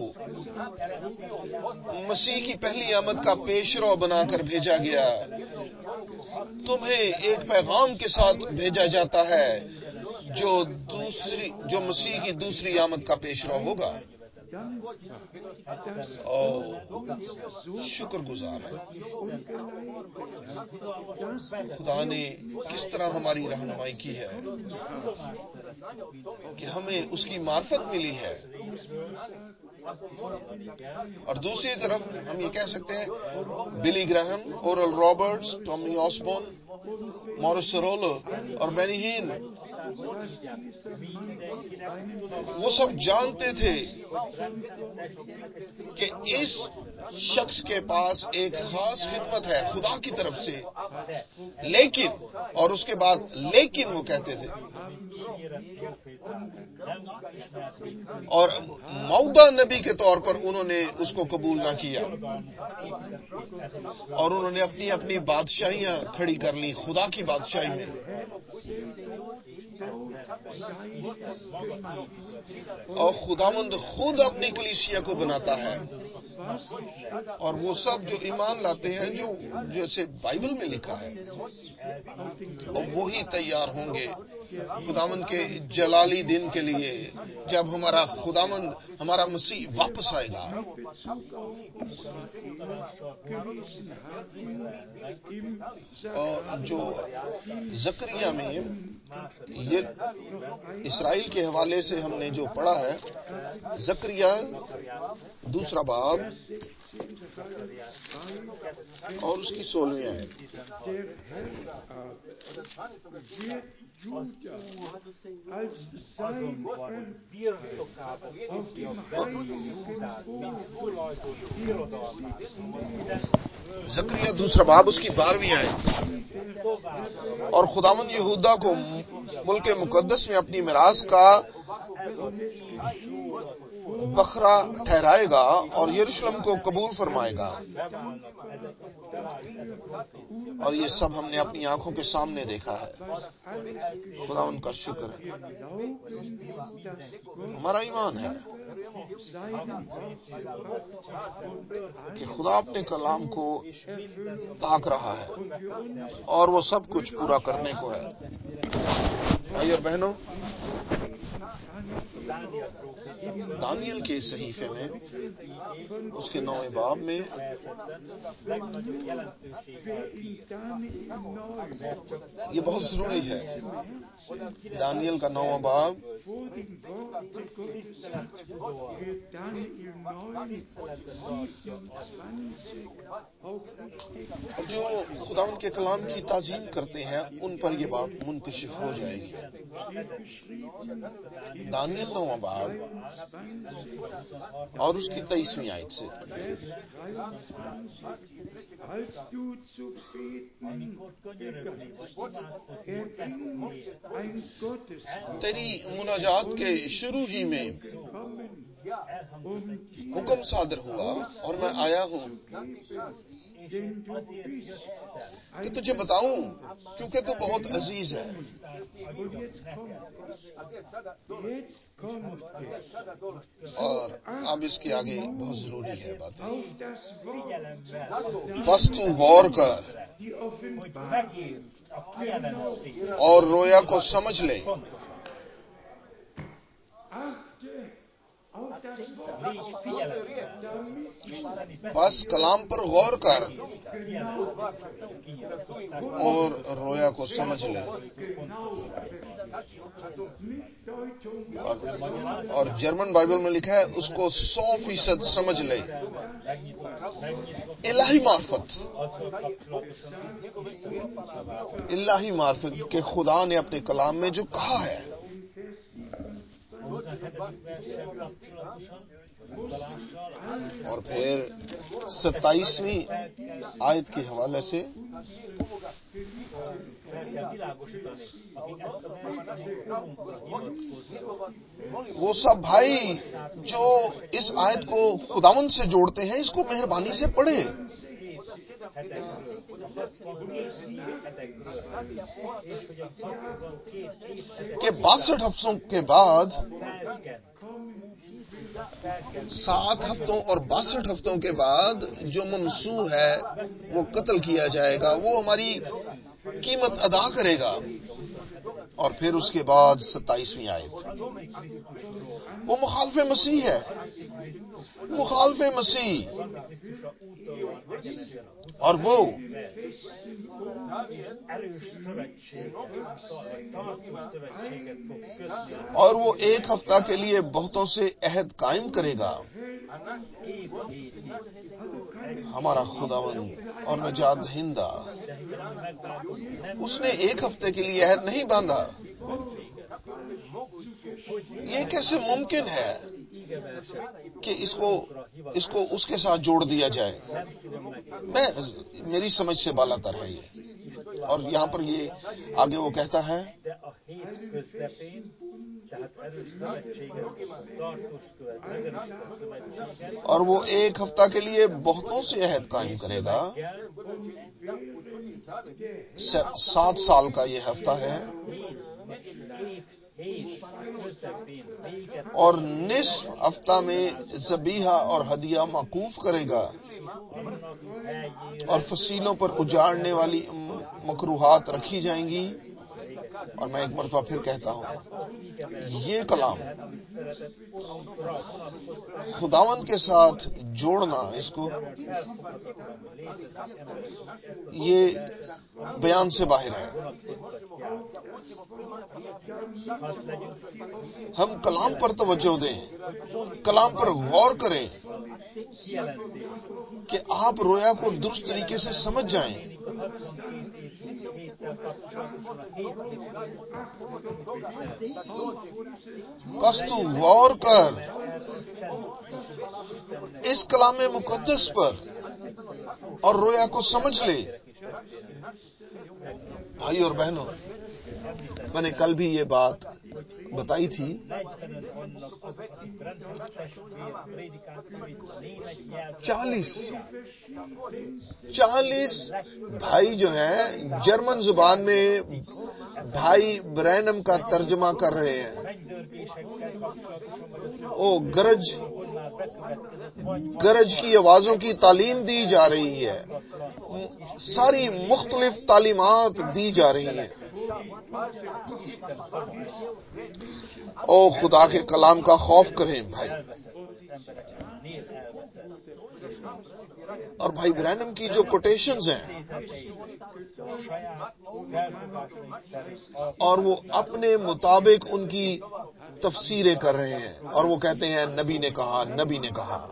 مسیح کی پہلی آمد کا پیشرو بنا کر بھیجا گیا، تمہیں ایک پیغام کے ساتھ بھیجا جاتا ہے جو مسیح کی دوسری آمد کا پیشرو ہوگا۔ شکر گزار ہے خدا نے کس طرح ہماری رہنمائی کی ہے کہ ہمیں اس کی معرفت ملی ہے۔ اور دوسری طرف ہم یہ کہہ سکتے ہیں Billy Graham, Oral Roberts, Tommy Osborn, Morris Cerullo اور بینی ہین، وہ سب جانتے تھے کہ اس شخص کے پاس ایک خاص خدمت ہے خدا کی طرف سے، لیکن اور اس کے بعد لیکن وہ کہتے تھے، اور موعودہ نبی کے طور پر انہوں نے اس کو قبول نہ کیا، اور انہوں نے اپنی اپنی بادشاہیاں کھڑی کر لی خدا کی بادشاہی میں۔ اور خداوند خود اپنی کلیسیا کو بناتا ہے، اور وہ سب جو ایمان لاتے ہیں جو جیسے بائبل میں لکھا ہے، اور وہی تیار ہوں گے خداوند کے جلالی دن کے لیے، جب ہمارا خداوند ہمارا مسیح واپس آئے گا۔ اور جو زکریا میں یہ اسرائیل کے حوالے سے ہم نے جو پڑھا ہے، زکریا 2 باب اور اس کی 16ویں آیت، زکریا 2 باب اس کی 12ویں آیت، اور خداوند یہودا کو ملک مقدس میں اپنی میراث کا بکھرا ٹھہرائے گا اور یروشلم کو قبول فرمائے گا۔ اور یہ سب ہم نے اپنی آنکھوں کے سامنے دیکھا ہے۔ خدا ان کا شکر ہے، ہمارا ایمان ہے کہ خدا اپنے کلام کو تاک رہا ہے اور وہ سب کچھ پورا کرنے کو ہے۔ بھائی اور بہنوں، دانیل کے صحیفے میں اس کے 9 باب میں یہ بہت ضروری ہے. دانیل کا 9 باب اور جو خداوند کے کلام کی تعظیم کرتے ہیں ان پر یہ بات منکشف ہو جائے گی. دانیل 9 باب اور اس کی 23ویں آیت سے تیری مناجات کے شروع ہی میں حکم صادر ہوا اور میں آیا ہوں کہ تجھے بتاؤں کیونکہ تو بہت عزیز ہے. اور اب اس کے آگے بہت ضروری ہے باتیں. بس تو غور کر اور رویا کو سمجھ لے. بس کلام پر غور کر اور رویا کو سمجھ لے. اور جرمن بائبل میں لکھا ہے اس کو 100% سمجھ لے. الہی معرفت کہ خدا نے اپنے کلام میں جو کہا ہے. اور پھر 27ویں آیت کے حوالے سے وہ سب بھائی جو اس آیت کو خداوند سے جوڑتے ہیں اس کو مہربانی سے پڑھیں. کہ 62 ہفتوں کے بعد 7 ہفتوں اور 62 ہفتوں کے بعد جو ممسوح ہے وہ قتل کیا جائے گا, وہ ہماری قیمت ادا کرے گا. اور پھر اس کے بعد 27ویں آیت وہ مخالف مسیح ہے. مخالف مسیح اور وہ 1 ہفتہ کے لیے بہتوں سے عہد قائم کرے گا. ہمارا خداوند اور نجات دہندہ اس نے 1 ہفتے کے لیے عہد نہیں باندھا. یہ کیسے ممکن ہے کہ اس کو اس کے ساتھ جوڑ دیا جائے؟ میری سمجھ سے بالا تر ہے یہ. اور یہاں پر یہ آگے وہ کہتا ہے اور وہ 1 ہفتہ کے لیے بہتوں سے عہد قائم کرے گا. 7 سال کا یہ ہفتہ ہے. اور نصف ہفتہ میں ذبیحہ اور ہدیہ موقوف کرے گا اور فصیلوں پر اجاڑنے والی مکروہات رکھی جائیں گی. اور میں ایک مرتبہ پھر کہتا ہوں یہ کلام خداوند کے ساتھ جوڑنا, اس کو یہ بیان سے باہر ہے. ہم کلام پر توجہ دیں, کلام پر غور کریں کہ آپ رویا کو درست طریقے سے سمجھ جائیں. بس تو غور کر اس کلام مقدس پر اور رویا کو سمجھ لے. بھائی اور بہنوں, میں نے کل بھی یہ بات بتائی تھی. 40 بھائی جو ہیں جرمن زبان میں بھائی برینم کا ترجمہ کر رہے ہیں. گرج کی آوازوں کی تعلیم دی جا رہی ہے. ساری مختلف تعلیمات دی جا رہی ہیں. او خدا کے کلام کا خوف کریں بھائی. اور بھائی برینم کی جو کوٹیشنز ہیں اور وہ اپنے مطابق ان کی تفسیریں کر رہے ہیں اور وہ کہتے ہیں نبی نے کہا، نبی نے کہا.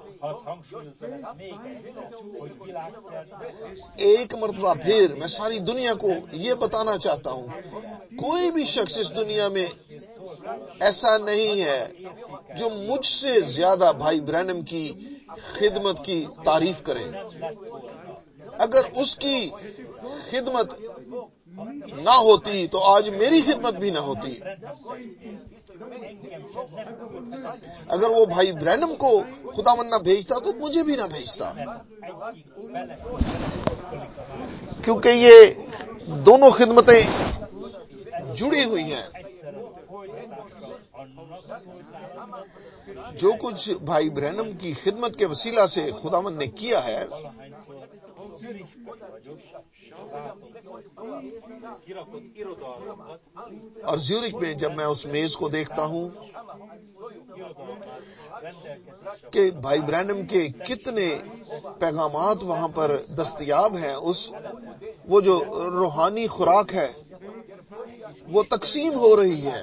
ایک مرتبہ پھر میں ساری دنیا کو یہ بتانا چاہتا ہوں، کوئی بھی شخص اس دنیا میں ایسا نہیں ہے جو مجھ سے زیادہ بھائی برینم کی خدمت کی تعریف کرے. اگر اس کی خدمت نہ ہوتی تو آج میری خدمت بھی نہ ہوتی. اگر وہ بھائی برینم کو خداوند نہ بھیجتا تو مجھے بھی نہ بھیجتا، کیونکہ یہ دونوں خدمتیں جڑی ہوئی ہیں. جو کچھ بھائی برینم کی خدمت کے وسیلہ سے خداوند نے کیا ہے، اور زیورک میں جب میں اس میز کو دیکھتا ہوں کہ بھائی برینم کے کتنے پیغامات وہاں پر دستیاب ہیں، وہ جو روحانی خوراک ہے وہ تقسیم ہو رہی ہے،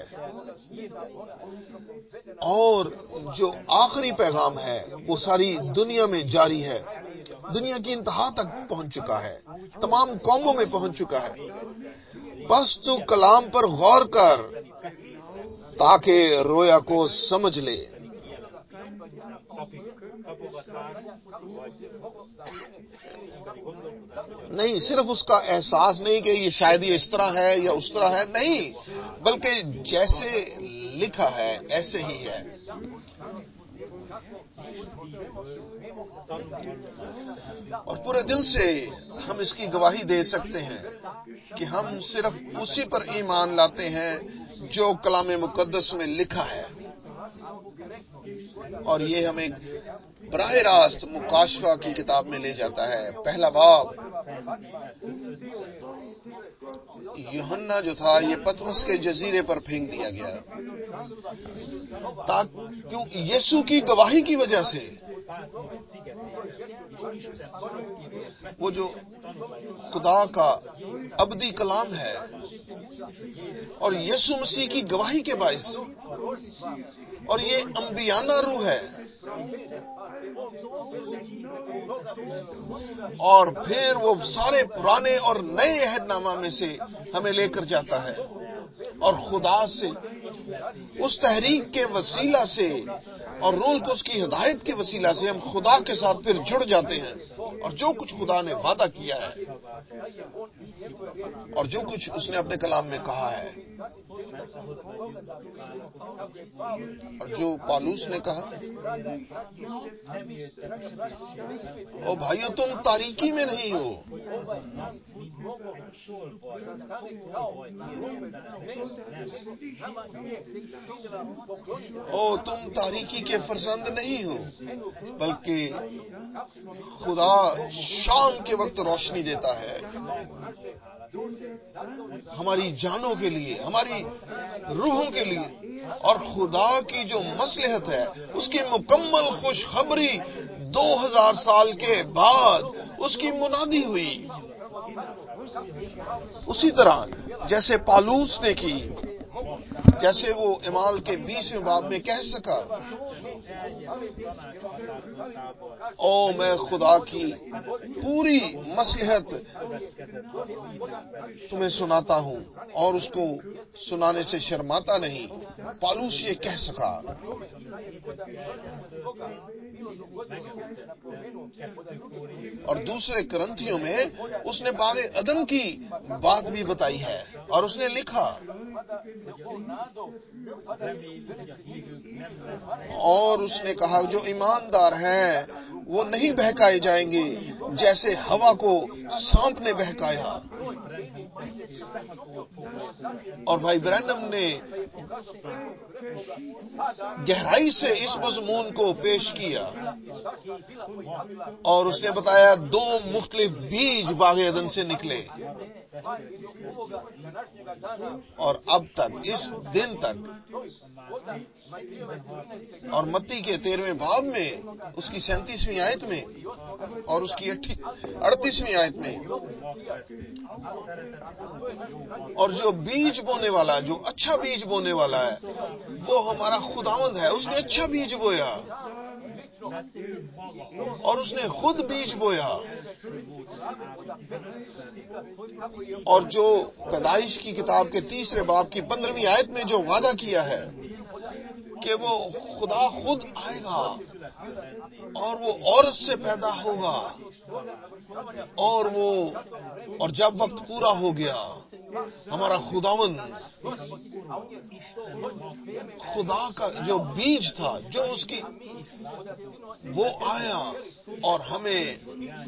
اور جو آخری پیغام ہے وہ ساری دنیا میں جاری ہے، دنیا کی انتہا تک پہنچ چکا ہے، تمام قوموں میں پہنچ چکا ہے. بس تو کلام پر غور کر تاکہ رویا کو سمجھ لے. نہیں صرف اس کا احساس نہیں کہ یہ شاید یہ اس طرح ہے یا اس طرح ہے، نہیں، بلکہ جیسے لکھا ہے ایسے ہی ہے. اور پورے دل سے ہم اس کی گواہی دے سکتے ہیں کہ ہم صرف اسی پر ایمان لاتے ہیں جو کلام مقدس میں لکھا ہے. اور یہ ہمیں براہ راست مکاشفہ کی کتاب میں لے جاتا ہے. پہلا باب، یوحنا جو تھا یہ پطمس کے جزیرے پر پھینک دیا گیا کیوں؟ یسوع کی گواہی کی وجہ سے. وہ جو خدا کا ابدی کلام ہے اور یسوع مسیح کی گواہی کے باعث، اور یہ انبیانہ روح ہے، اور پھر وہ سارے پرانے اور نئے عہد نامہ میں سے ہمیں لے کر جاتا ہے، اور خدا سے اس تحریک کے وسیلہ سے اور روح القدس کی ہدایت کے وسیلہ سے ہم خدا کے ساتھ پھر جڑ جاتے ہیں. اور جو کچھ خدا نے وعدہ کیا ہے اور جو کچھ اس نے اپنے کلام میں کہا ہے، اور جو پالوس نے کہا، او بھائیو تم تاریکی میں نہیں ہو، او تم تاریکی کے فرزند نہیں ہو، بلکہ خدا شام کے وقت روشنی دیتا ہے ہماری جانوں کے لیے، ہماری روحوں کے لیے. اور خدا کی جو مصلحت ہے اس کی مکمل خوشخبری 2000 سال کے بعد اس کی منادی ہوئی. اسی طرح جیسے پالوس نے کی، جیسے وہ اعمال کے 20ویں باب میں کہہ سکا، او میں خدا کی پوری مصلحت تمہیں سناتا ہوں اور اس کو سنانے سے شرماتا نہیں. پالوس یہ کہہ سکا. اور دوسرے کرنتھیوں میں اس نے باغ عدن کی بات بھی بتائی ہے، اور اس نے لکھا، اور اس نے کہا جو ایماندار ہیں وہ نہیں بہکائے جائیں گے جیسے ہوا کو سانپ نے بہکایا. اور بھائی برینم نے گہرائی سے اس مضمون کو پیش کیا اور اس نے بتایا 2 مختلف بیج باغ عدن سے نکلے اور اب تک اس دن تک اور متی کے 13ویں باب میں اس کی 37ویں آیت میں اور اس کی 38ویں آیت میں اور جو بیج بونے والا جو اچھا بیج بونے والا ہے وہ ہمارا خداوند ہے. اس نے اچھا بیج بویا اور اس نے خود بیج بویا اور جو پیدائش کی کتاب کے 3 باب کی 15ویں آیت میں جو وعدہ کیا ہے کہ وہ خدا خود آئے گا اور وہ عورت سے پیدا ہوگا اور جب وقت پورا ہو گیا ہمارا خداوند خدا کا جو بیج تھا جو اس کی وہ آیا اور ہمیں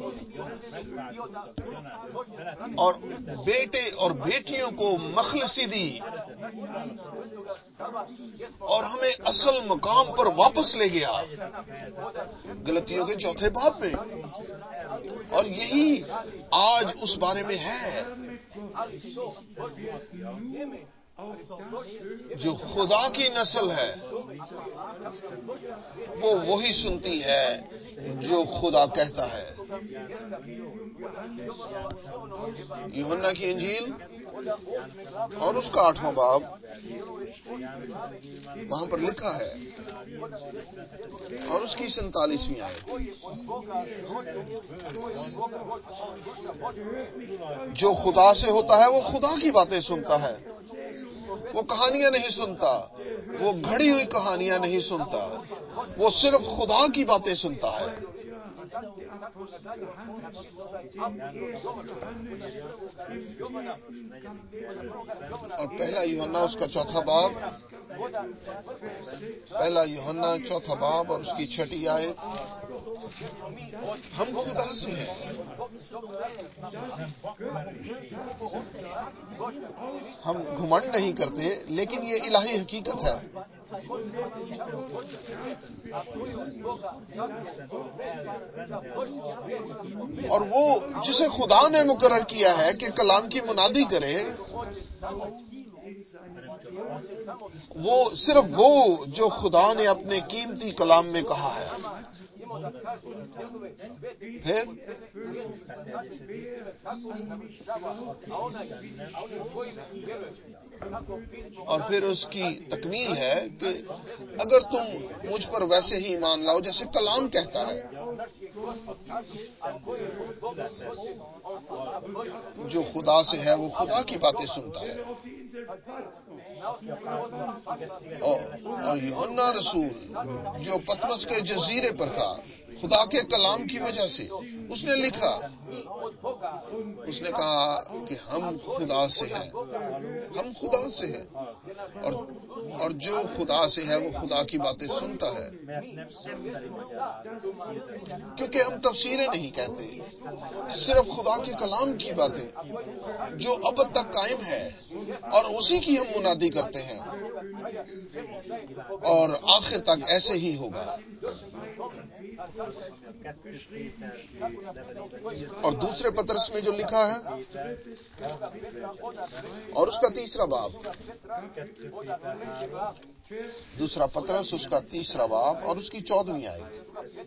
اور بیٹے اور بیٹیوں کو مخلصی دی اور ہمیں اصل مقام پر واپس لے گیا غلطیوں کے 4 باب میں. اور یہی آج اس بارے میں ہے جو خدا کی نسل ہے وہ وہی سنتی ہے جو خدا کہتا ہے. یوحنا کی انجیل اور اس کا 8واں باب وہاں پر لکھا ہے اور اس کی 47ویں آیت جو خدا سے ہوتا ہے وہ خدا کی باتیں سنتا ہے. وہ کہانیاں نہیں سنتا, وہ گھڑی ہوئی کہانیاں نہیں سنتا, وہ صرف خدا کی باتیں سنتا ہے. اور پہلا یوحنا اس کا 4 باب, پہلا یوحنا 4 باب اور اس کی 6 آیت, ہم خدا سے ہیں. ہم گھمنڈ نہیں کرتے لیکن یہ الہی حقیقت ہے. اور وہ جسے خدا نے مقرر کیا ہے کہ کلام کی منادی کرے, وہ صرف وہ جو خدا نے اپنے قیمتی کلام میں کہا ہے. اور پھر اس کی تکمیل ہے کہ اگر تم مجھ پر ویسے ہی ایمان لاؤ جیسے کلام کہتا ہے, جو خدا سے ہے وہ خدا کی باتیں سنتا ہے. اور یوحنا رسول جو پطرس کے جزیرے پر تھا, خدا کے کلام کی وجہ سے اس نے لکھا, اس نے کہا کہ ہم خدا سے ہیں, ہم خدا سے ہیں, اور جو خدا سے ہے وہ خدا کی باتیں سنتا ہے. کیونکہ ہم تفسیریں نہیں کہتے, صرف خدا کے کلام کی باتیں جو اب تک قائم ہے اور اسی کی ہم منادی کرتے ہیں, اور آخر تک ایسے ہی ہوگا. اور دوسرے پطرس میں جو لکھا ہے اور اس کا 3 باب, دوسرا پطرس اس کا 3 باب اور اس کی 14ویں آیت,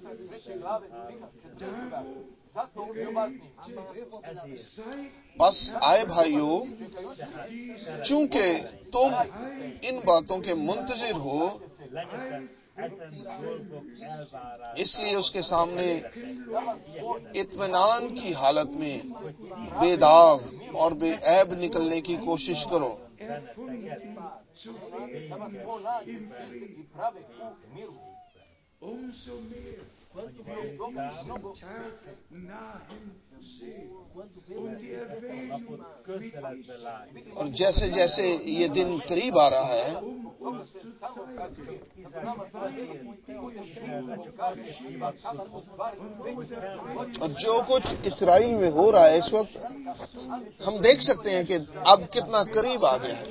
بس آئے بھائیو, چونکہ تم ان باتوں کے منتظر ہو, اس لیے اس کے سامنے اطمینان کی حالت میں بے داغ اور بے عیب نکلنے کی کوشش کرو. umso mehr Quanto wir mais diesen Tag nahen sehen und die Erwählung mit اور جیسے جیسے یہ دن قریب آ رہا ہے uns zu zeigen, wie weit die Dinge schon geschehen und اور جو کچھ اسرائیل میں ہو رہا ہے اس وقت ہم دیکھ سکتے ہیں کہ اب کتنا قریب آ گیا ہے.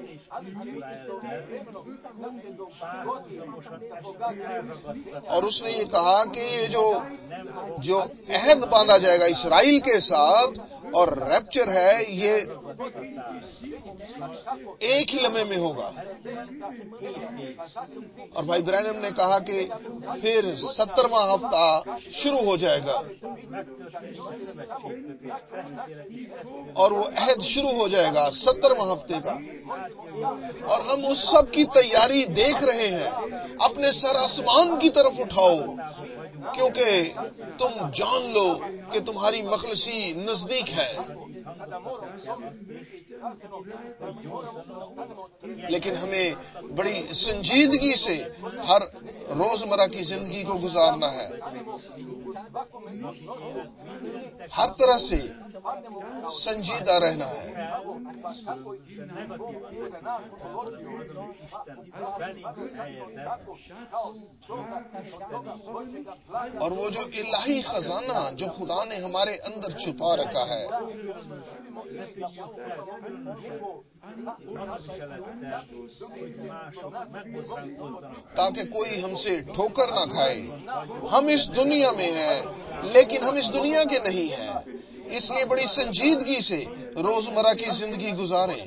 اور اس نے یہ کہا کہ یہ جو عہد باندھا جائے گا اسرائیل کے ساتھ اور ریپچر ہے یہ ایک ہی لمحے میں ہوگا. اور بھائی برینم نے کہا کہ پھر 70واں ہفتہ شروع ہو جائے گا اور وہ عہد شروع ہو جائے گا 70واں ہفتے کا. اور ہم اس سب کی تیاری دیکھ رہے ہیں. اپنے سر آسمان کی طرف اٹھاؤ کیونکہ تم جان لو کہ تمہاری مخلصی نزدیک ہے. لیکن ہمیں بڑی سنجیدگی سے ہر روزمرہ کی زندگی کو گزارنا ہے. ہر طرح سے سنجیدہ رہنا ہے. اور وہ جو الہی خزانہ جو خدا نے ہمارے اندر چھپا رکھا ہے تاکہ کوئی ہم سے ٹھوکر نہ کھائے. ہم اس دنیا میں ہیں لیکن ہم اس دنیا کے نہیں ہیں. اس لیے بڑی سنجیدگی سے روزمرہ کی زندگی گزاریں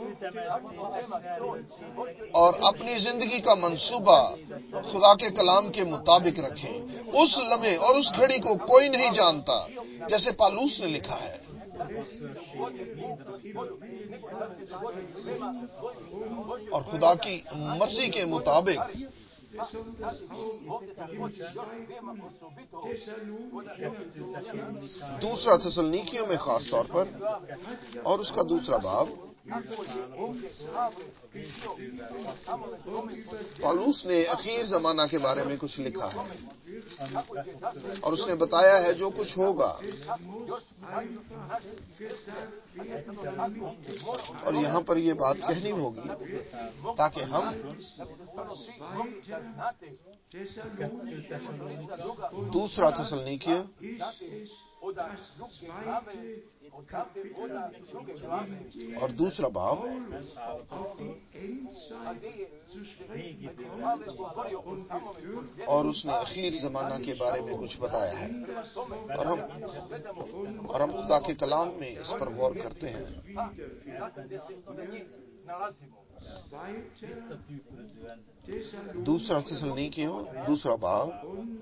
اور اپنی زندگی کا منصوبہ خدا کے کلام کے مطابق رکھیں. اس لمحے اور اس گھڑی کو کوئی نہیں جانتا جیسے پالوس نے لکھا ہے. اور خدا کی مرضی کے مطابق دوسرا تسلنیکیوں میں خاص طور پر اور اس کا دوسرا باب پالوس نے اخیر زمانہ کے بارے میں کچھ لکھا ہے اور اس نے بتایا ہے جو کچھ ہوگا. اور یہاں پر یہ بات کہنی ہوگی تاکہ ہم دوسرا تسلنیکیوں اور دوسرا باب اور اس نے اخیر زمانہ کے بارے میں کچھ بتایا ہے اور ہم خدا کے کلام میں اس پر غور کرتے ہیں. دوسرا تسلنیکیوں دوسرا باب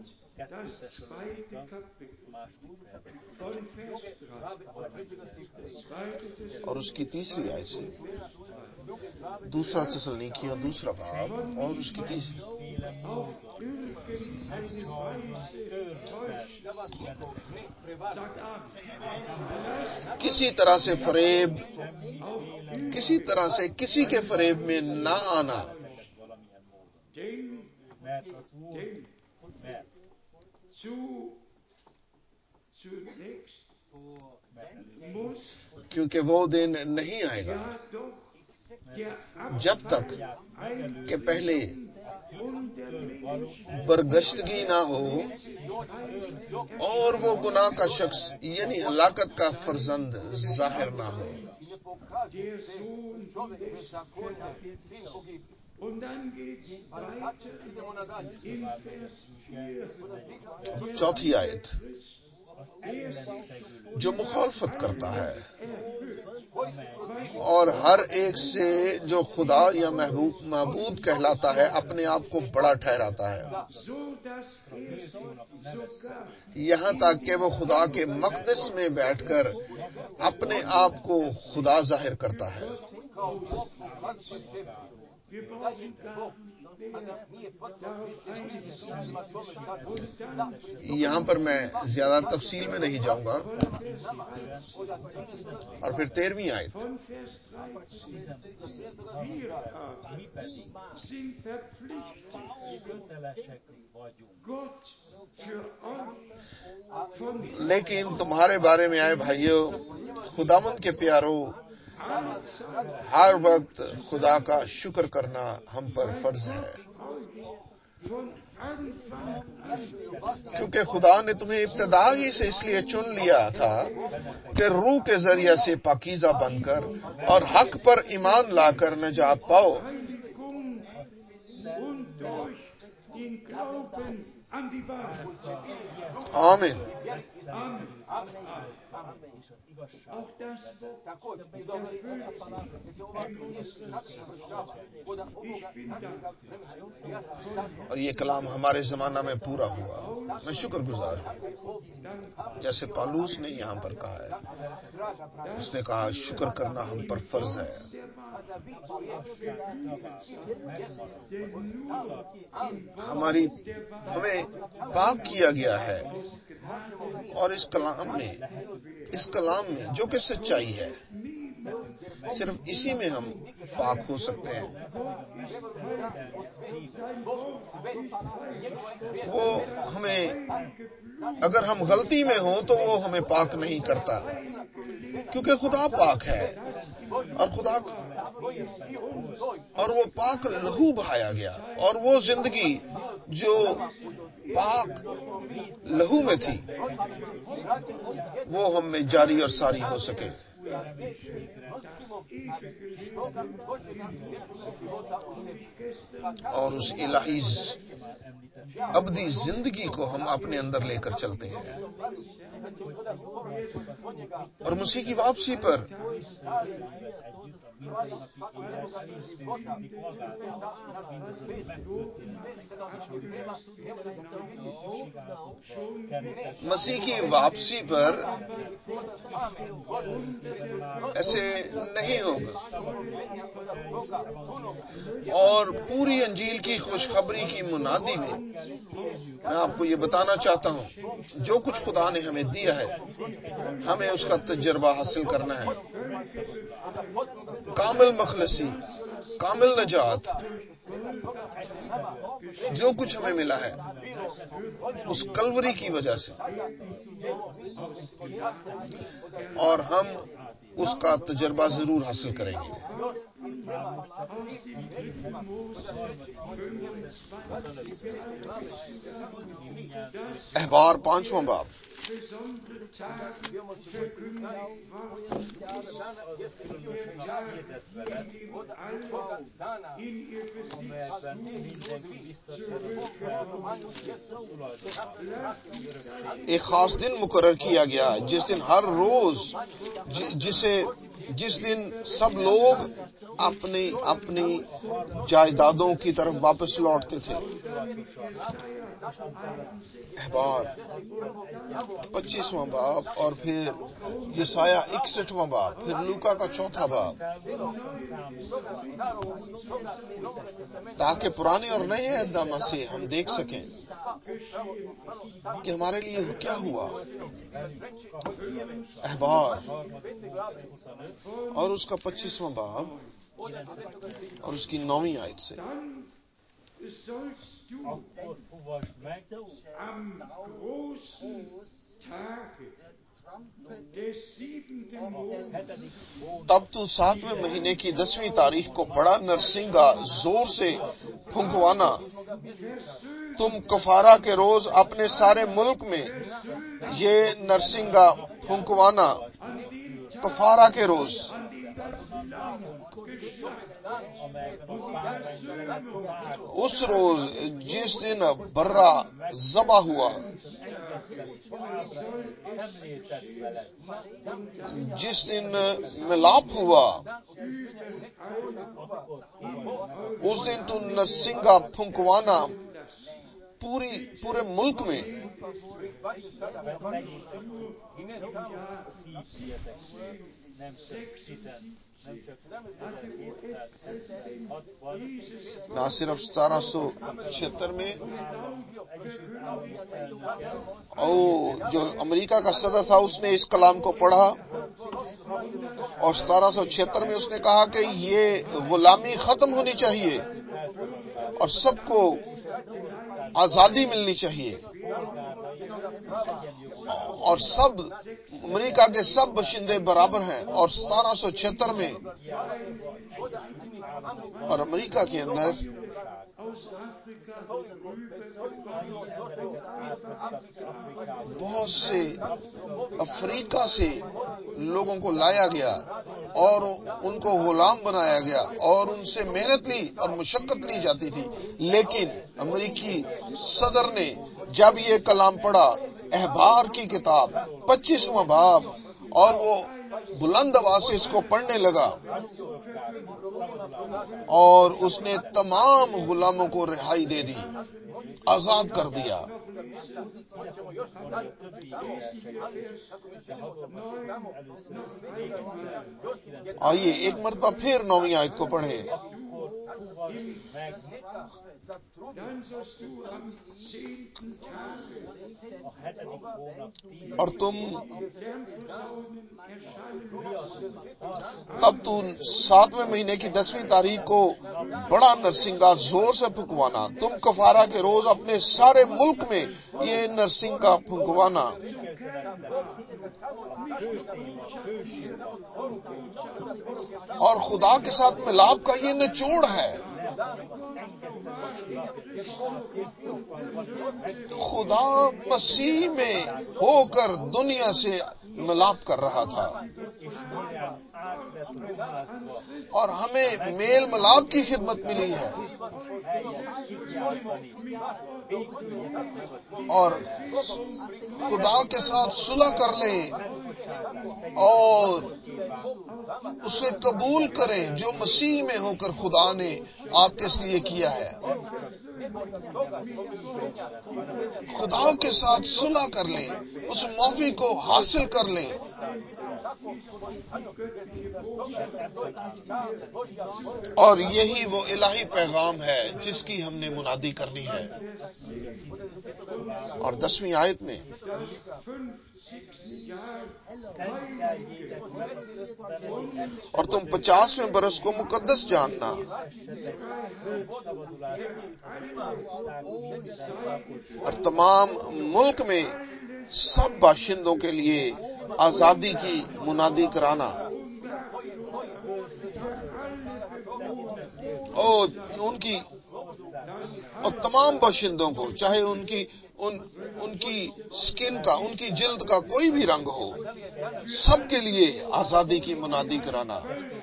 اور اس کی تیسری آیت سے. دوسرا تسلنیکیوں دوسرا باب اور اس کی تیسری. کسی طرح سے فریب کسی طرح سے کسی کے فریب میں نہ آنا. کیونکہ وہ دن نہیں آئے گا جب تک کہ پہلے برگشتگی نہ ہو اور وہ گناہ کا شخص یعنی ہلاکت کا فرزند ظاہر نہ ہو. چوتھی آیت جو مخالفت کرتا ہے اور ہر ایک سے جو خدا یا معبود کہلاتا ہے اپنے آپ کو بڑا ٹھہراتا ہے یہاں تک کہ وہ خدا کے مقدس میں بیٹھ کر اپنے آپ کو خدا ظاہر کرتا ہے. Wir brauchen da nicht mehr darauf eingehen. Und dann یہاں پر میں زیادہ تفصیل میں نہیں جاؤں گا. اور پھر 13ویں آیت. von Vers 13. Wir sind verpflichtet, Gott für euch von لیکن تمہارے بارے میں آئے بھائیو، خداوند کے پیارو، ہر وقت خدا کا شکر کرنا ہم پر فرض ہے، von Anfang an کیونکہ خدا نے تمہیں ابتدا ہی سے اس لیے چن لیا تھا کہ روح کے ذریعے سے پاکیزہ بن کر اور حق پر ایمان لا کر نجات پاؤ. Heiligung und durch den Glauben an die Wahrheit. آمین. Amen. Auch das erfüllt sich in unserer Zeit. Ich bin dankbar. اور یہ کلام ہمارے زمانہ میں پورا ہوا. میں شکر گزار ہوں. جیسے پالوس نے یہاں پر کہا ہے، اس نے کہا شکر کرنا ہم پر فرض ہے. ہمیں پاک کیا گیا ہے، اور اس کلام میں جو کہ سچائی ہے، صرف اسی میں ہم پاک ہو سکتے ہیں. وہ ہمیں، اگر ہم غلطی میں ہوں تو وہ ہمیں پاک نہیں کرتا، کیونکہ خدا پاک ہے، اور وہ پاک لہو بہایا گیا، اور وہ زندگی جو پاک لہو میں تھی وہ ہم میں جاری اور ساری ہو سکے. اور اس الہی ابدی زندگی کو ہم اپنے اندر لے کر چلتے ہیں. اور مسیح کی واپسی پر ایسے نہیں ہوگا. اور پوری انجیل کی خوشخبری کی منادی میں میں آپ کو یہ بتانا چاہتا ہوں، جو کچھ خدا نے ہمیں دیا ہے ہمیں اس کا تجربہ حاصل کرنا ہے. کامل مخلصی، کامل نجات، جو کچھ ہمیں ملا ہے اس کلوری کی وجہ سے، اور ہم اس کا تجربہ ضرور حاصل کریں گے. احبار 5واں باب. ایک خاص دن مقرر کیا گیا جس دن ہر روز جس دن سب لوگ اپنی اپنی جائیدادوں کی طرف واپس لوٹتے تھے. احبار 25واں باب، اور پھر یسایہ 61واں باب، پھر لوکا کا 4تھا باب، تاکہ پرانے اور نئے عہد نامہ سے ہم دیکھ سکیں کہ ہمارے لیے کیا ہوا. احبار اور اس کا 25واں باب اور اس کی 9ویں آیت سے، تب تو 7ویں مہینے کی 10ویں تاریخ کو بڑا نرسنگا زور سے پھونکوانا، تم کفارہ کے روز اپنے سارے ملک میں یہ نرسنگا پھونکوانا، کفارہ کے روز، اس روز جس دن برا ذبح ہوا، جس دن ملاپ ہوا، اس دن تو نرسنگا پھونکوانا پورے ملک میں. نہ صرف 1776 میں جو امریکہ کا صدر تھا اس نے اس کلام کو پڑھا اور 1776 میں اس نے کہا کہ یہ غلامی ختم ہونی چاہیے اور سب کو آزادی ملنی چاہیے اور سب امریکہ کے سب باشندے برابر ہیں. اور 1776 میں اور امریکہ کے اندر بہت سے افریقہ سے لوگوں کو لایا گیا اور ان کو غلام بنایا گیا اور ان سے محنت لی اور مشقت لی جاتی تھی. لیکن امریکی صدر نے جب یہ کلام پڑھا، احبار کی کتاب 25واں باب، اور وہ بلند آواز سے اس کو پڑھنے لگا اور اس نے تمام غلاموں کو رہائی دے دی، آزاد کر دیا. آئیے ایک مرتبہ پھر 9ویں آیت کو پڑھیں. اور تب تو 7ویں مہینے کی 10ویں تاریخ کو بڑا نرسنگا زور سے پھنکوانا. تم کفارہ کے روز اپنے سارے ملک میں یہ نرسنگا پھنکوانا. اور خدا کے ساتھ ملاپ کا یہ نچوڑ ہے. خدا مسیح میں ہو کر دنیا سے ملاپ کر رہا تھا اور ہمیں میل ملاپ کی خدمت ملی ہے. اور خدا کے ساتھ صلح کر لیں اور اسے قبول کریں جو مسیح میں ہو کر خدا نے آپ کے لیے کیا ہے. خدا کے ساتھ صلح کر لیں، اس معافی کو حاصل کر لیں. اور یہی وہ الہی پیغام ہے جس کی ہم نے منادی کرنی ہے. اور 10ویں آیت میں اور تم 50ویں برس کو مقدس جاننا اور تمام ملک میں سب باشندوں کے لیے آزادی کی منادی کرانا اور تمام باشندوں کو، چاہے ان کی سکن کا، ان کی جلد کا کوئی بھی رنگ ہو، سب کے لیے آزادی کی منادی کرانا.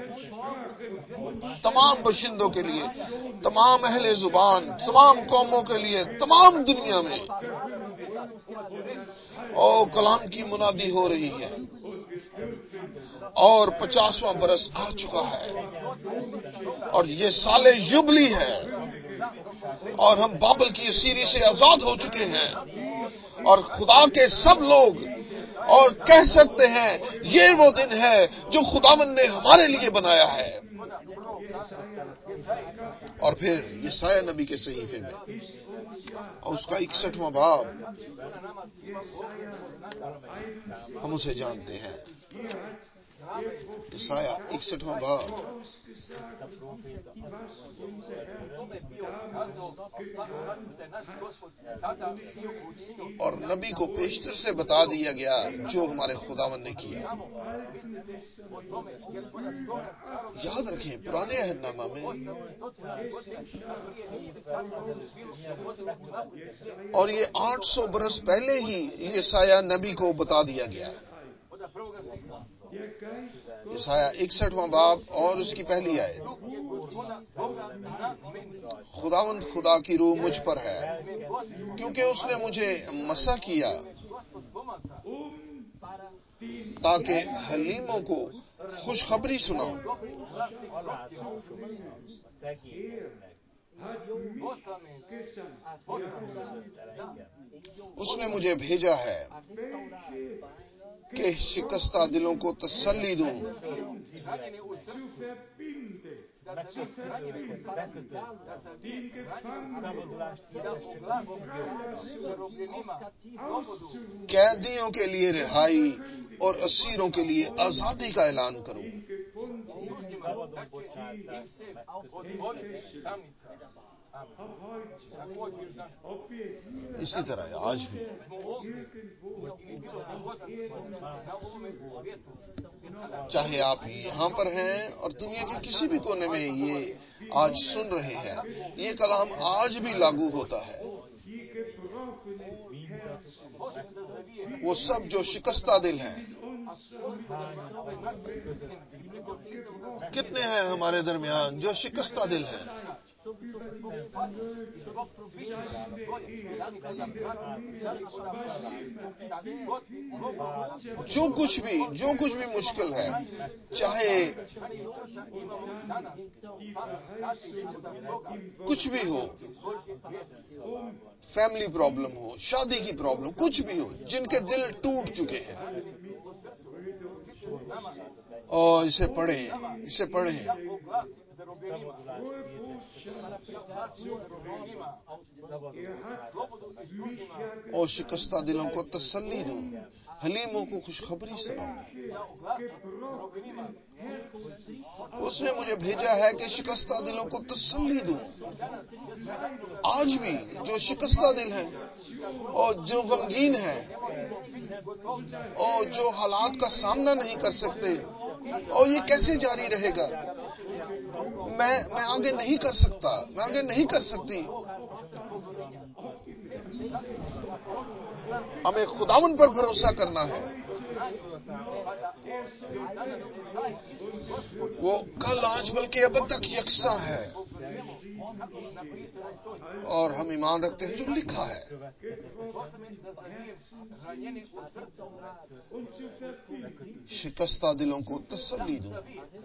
تمام باشندوں کے لیے، تمام اہل زبان، تمام قوموں کے لیے، تمام دنیا میں کلام کی منادی ہو رہی ہے. اور 50واں برس آ چکا ہے اور یہ سال جبلی ہے اور ہم بابل کی اسیری سے آزاد ہو چکے ہیں اور خدا کے سب لوگ اور کہہ سکتے ہیں یہ وہ دن ہے جو خداوند نے ہمارے لیے بنایا ہے. اور پھر یسایہ نبی کے صحیفے میں اور اس کا 61واں باب ہم اسے جانتے ہیں. یسایہ 61واں باب اور نبی کو پیشتر سے بتا دیا گیا جو ہمارے خداوند نے کیا. یاد رکھیں پرانے عہد نامہ میں اور یہ 800 برس پہلے ہی یسایہ نبی کو بتا دیا گیا. یسایہ 61واں باب اور اس کی پہلی آیت. خداوند خدا کی روح مجھ پر ہے کیونکہ اس نے مجھے مسح کیا تاکہ حلیموں کو خوشخبری سناؤں. اس نے مجھے بھیجا ہے کہ شکستہ دلوں کو تسلی دوں، قیدیوں کے لیے رہائی اور اسیروں کے لیے آزادی کا اعلان کروں۔ اسی طرح آج بھی چاہے آپ یہاں پر ہیں اور دنیا کے کسی بھی کونے میں یہ آج سن رہے ہیں، یہ کلام آج بھی لاگو ہوتا ہے۔ وہ سب جو شکستہ دل ہیں، کتنے ہیں ہمارے درمیان جو شکستہ دل ہیں؟ جو کچھ بھی مشکل ہے، چاہے کچھ بھی ہو، فیملی پرابلم ہو، شادی کی پرابلم، کچھ بھی ہو، جن کے دل ٹوٹ چکے ہیں، اور اسے پڑھیں۔ اور شکستہ دلوں کو تسلی دوں، حلیموں کو خوشخبری سناؤں۔ اس نے مجھے بھیجا ہے کہ شکستہ دلوں کو تسلی دوں۔ آج بھی جو شکستہ دل ہیں اور جو غمگین ہیں اور جو حالات کا سامنا نہیں کر سکتے، اور یہ کیسے جاری رہے گا، میں آگے نہیں کر سکتا، میں آگے نہیں کر سکتی، ہمیں خداوند پر بھروسہ کرنا ہے۔ وہ کل آج بلکہ اب تک یکساں ہے، اور ہم ایمان رکھتے ہیں جو لکھا ہے۔ شکستہ دلوں کو تسلی دوں۔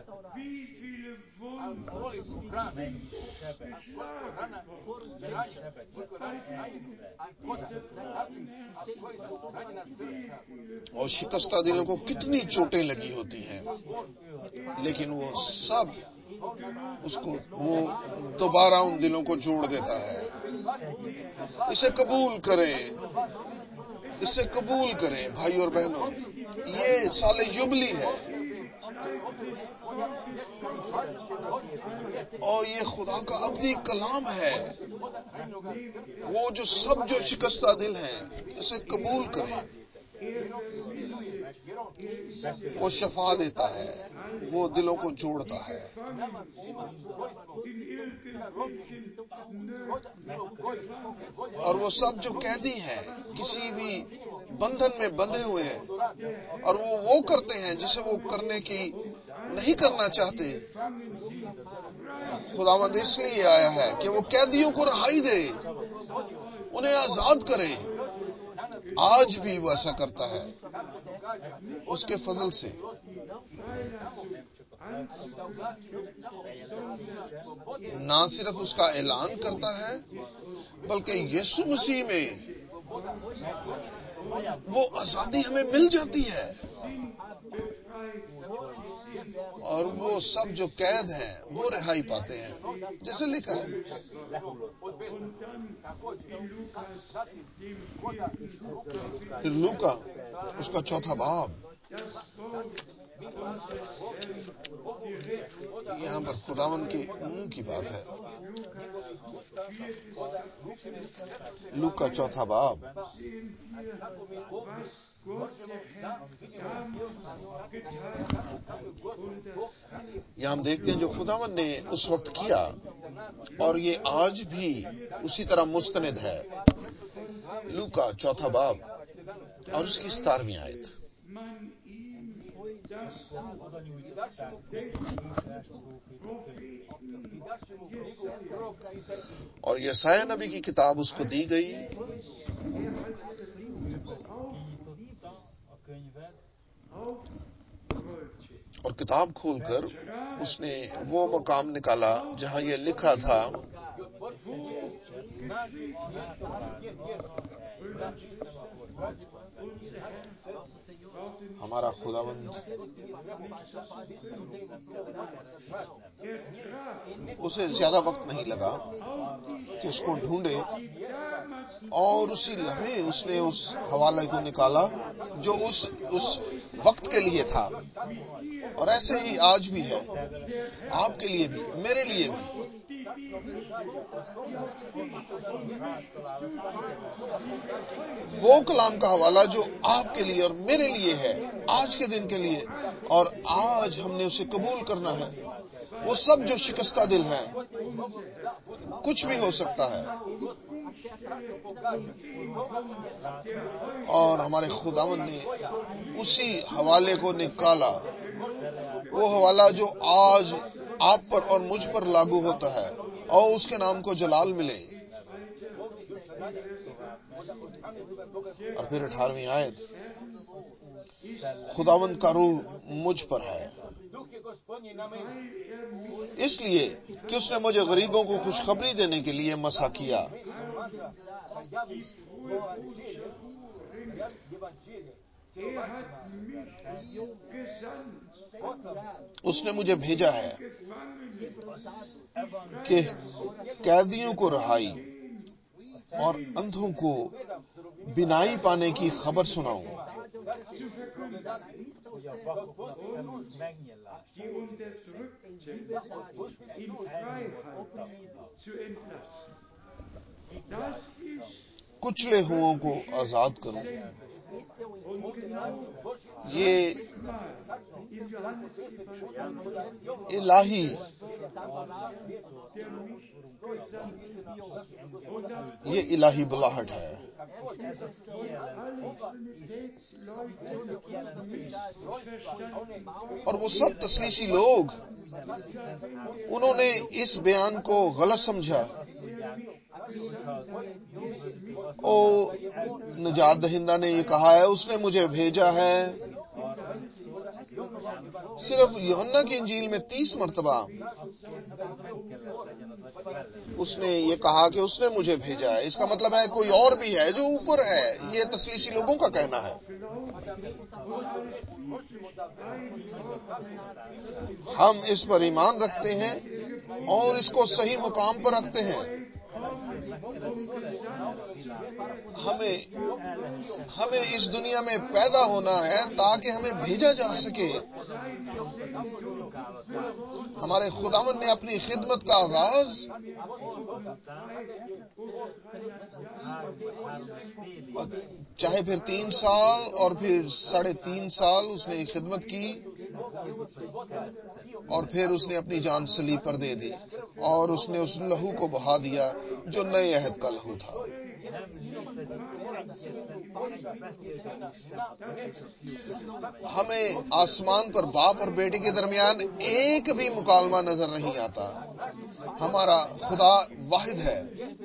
اور شکستہ دلوں کو کتنی چوٹیں لگی ہوتی ہیں، لیکن وہ سب وہ دوبارہ ان دلوں کو جوڑ دیتا ہے۔ اسے قبول کریں بھائی اور بہنوں، یہ سال یوبلی ہے، اور یہ خدا کا ابدی کلام ہے۔ وہ جو شکستہ دل ہیں، اسے قبول کریں۔ وہ شفا دیتا ہے، وہ دلوں کو جوڑتا ہے۔ اور وہ سب جو قیدی ہیں، کسی بھی بندھن میں بندھے ہوئے ہیں، اور وہ کرتے ہیں جسے وہ کرنے کی نہیں کرنا چاہتے، خداوند اس لیے آیا ہے کہ وہ قیدیوں کو رہائی دے، انہیں آزاد کرے۔ آج بھی وہ ایسا کرتا ہے اس کے فضل سے۔ نہ صرف اس کا اعلان کرتا ہے، بلکہ یسوع مسیح میں وہ آزادی ہمیں مل جاتی ہے، اور وہ سب جو قید ہیں وہ رہائی پاتے ہیں، جیسے لکھا ہے۔ پھر لوکا اس کا 4 باب، یہاں پر خداوند کے منہ کی بات ہے۔ لوکا 4 باب، یہاں ہم دیکھتے ہیں جو خداوند نے اس وقت کیا، اور یہ آج بھی اسی طرح مستند ہے۔ لوکا 4 باب اور اس کی 17ویں آیت۔ اور یسایہ نبی کی کتاب اس کو دی گئی، اور کتاب کھول کر اس نے وہ مقام نکالا جہاں یہ لکھا تھا، ہمارا خداوند اسے زیادہ وقت نہیں لگا کہ اس کو ڈھونڈے، اور اسی لمحے اس نے اس حوالے کو نکالا جو اس وقت کے لیے تھا. اور ایسے ہی آج بھی ہے، آپ کے لیے بھی، میرے لیے بھی. وہ کلام کا حوالہ جو آپ کے لیے اور میرے لیے ہے، آج کے دن کے لیے، اور آج ہم نے اسے قبول کرنا ہے. وہ سب جو شکستہ دل ہیں، کچھ بھی ہو سکتا ہے، اور ہمارے خداوند نے اسی حوالے کو نکالا. وہ حوالہ جو آج آپ پر اور مجھ پر لاگو ہوتا ہے، اور اس کے نام کو جلال ملے. اور پھر 18ویں آیت، خداوند کا روح مجھ پر ہے، اس لیے کہ اس نے مجھے غریبوں کو خوشخبری دینے کے لیے مسا کیا. اس نے مجھے بھیجا ہے کہ قیدیوں کو رہائی اور اندھوں کو بینائی پانے کی خبر سناؤں. کچلے ہوئوں کو آزاد کروں. یہ الہی بلاہٹ ہے. اور وہ سب تسلیسی لوگ، انہوں نے اس بیان کو غلط سمجھا. او نجات دہندہ نے یہ کہا ہے، اس نے مجھے بھیجا ہے. صرف یوحنا کی انجیل میں 30 مرتبہ اس نے یہ کہا کہ اس نے مجھے بھیجا ہے. اس کا مطلب ہے کوئی اور بھی ہے جو اوپر ہے. یہ تسلیسی لوگوں کا کہنا ہے. ہم اس پر ایمان رکھتے ہیں اور اس کو صحیح مقام پر رکھتے ہیں. ہمیں اس دنیا میں پیدا ہونا ہے تاکہ ہمیں بھیجا جا سکے. ہمارے خداوند نے اپنی خدمت کا آغاز چاہے پھر 3 سال اور پھر 3.5 سال اس نے خدمت کی، اور پھر اس نے اپنی جان صلیب پر دے دی، اور اس نے اس لہو کو بہا دیا جو نئے عہد کا لہو تھا. ہمیں آسمان پر باپ اور بیٹے کے درمیان ایک بھی مکالمہ نظر نہیں آتا. ہمارا خدا واحد ہے،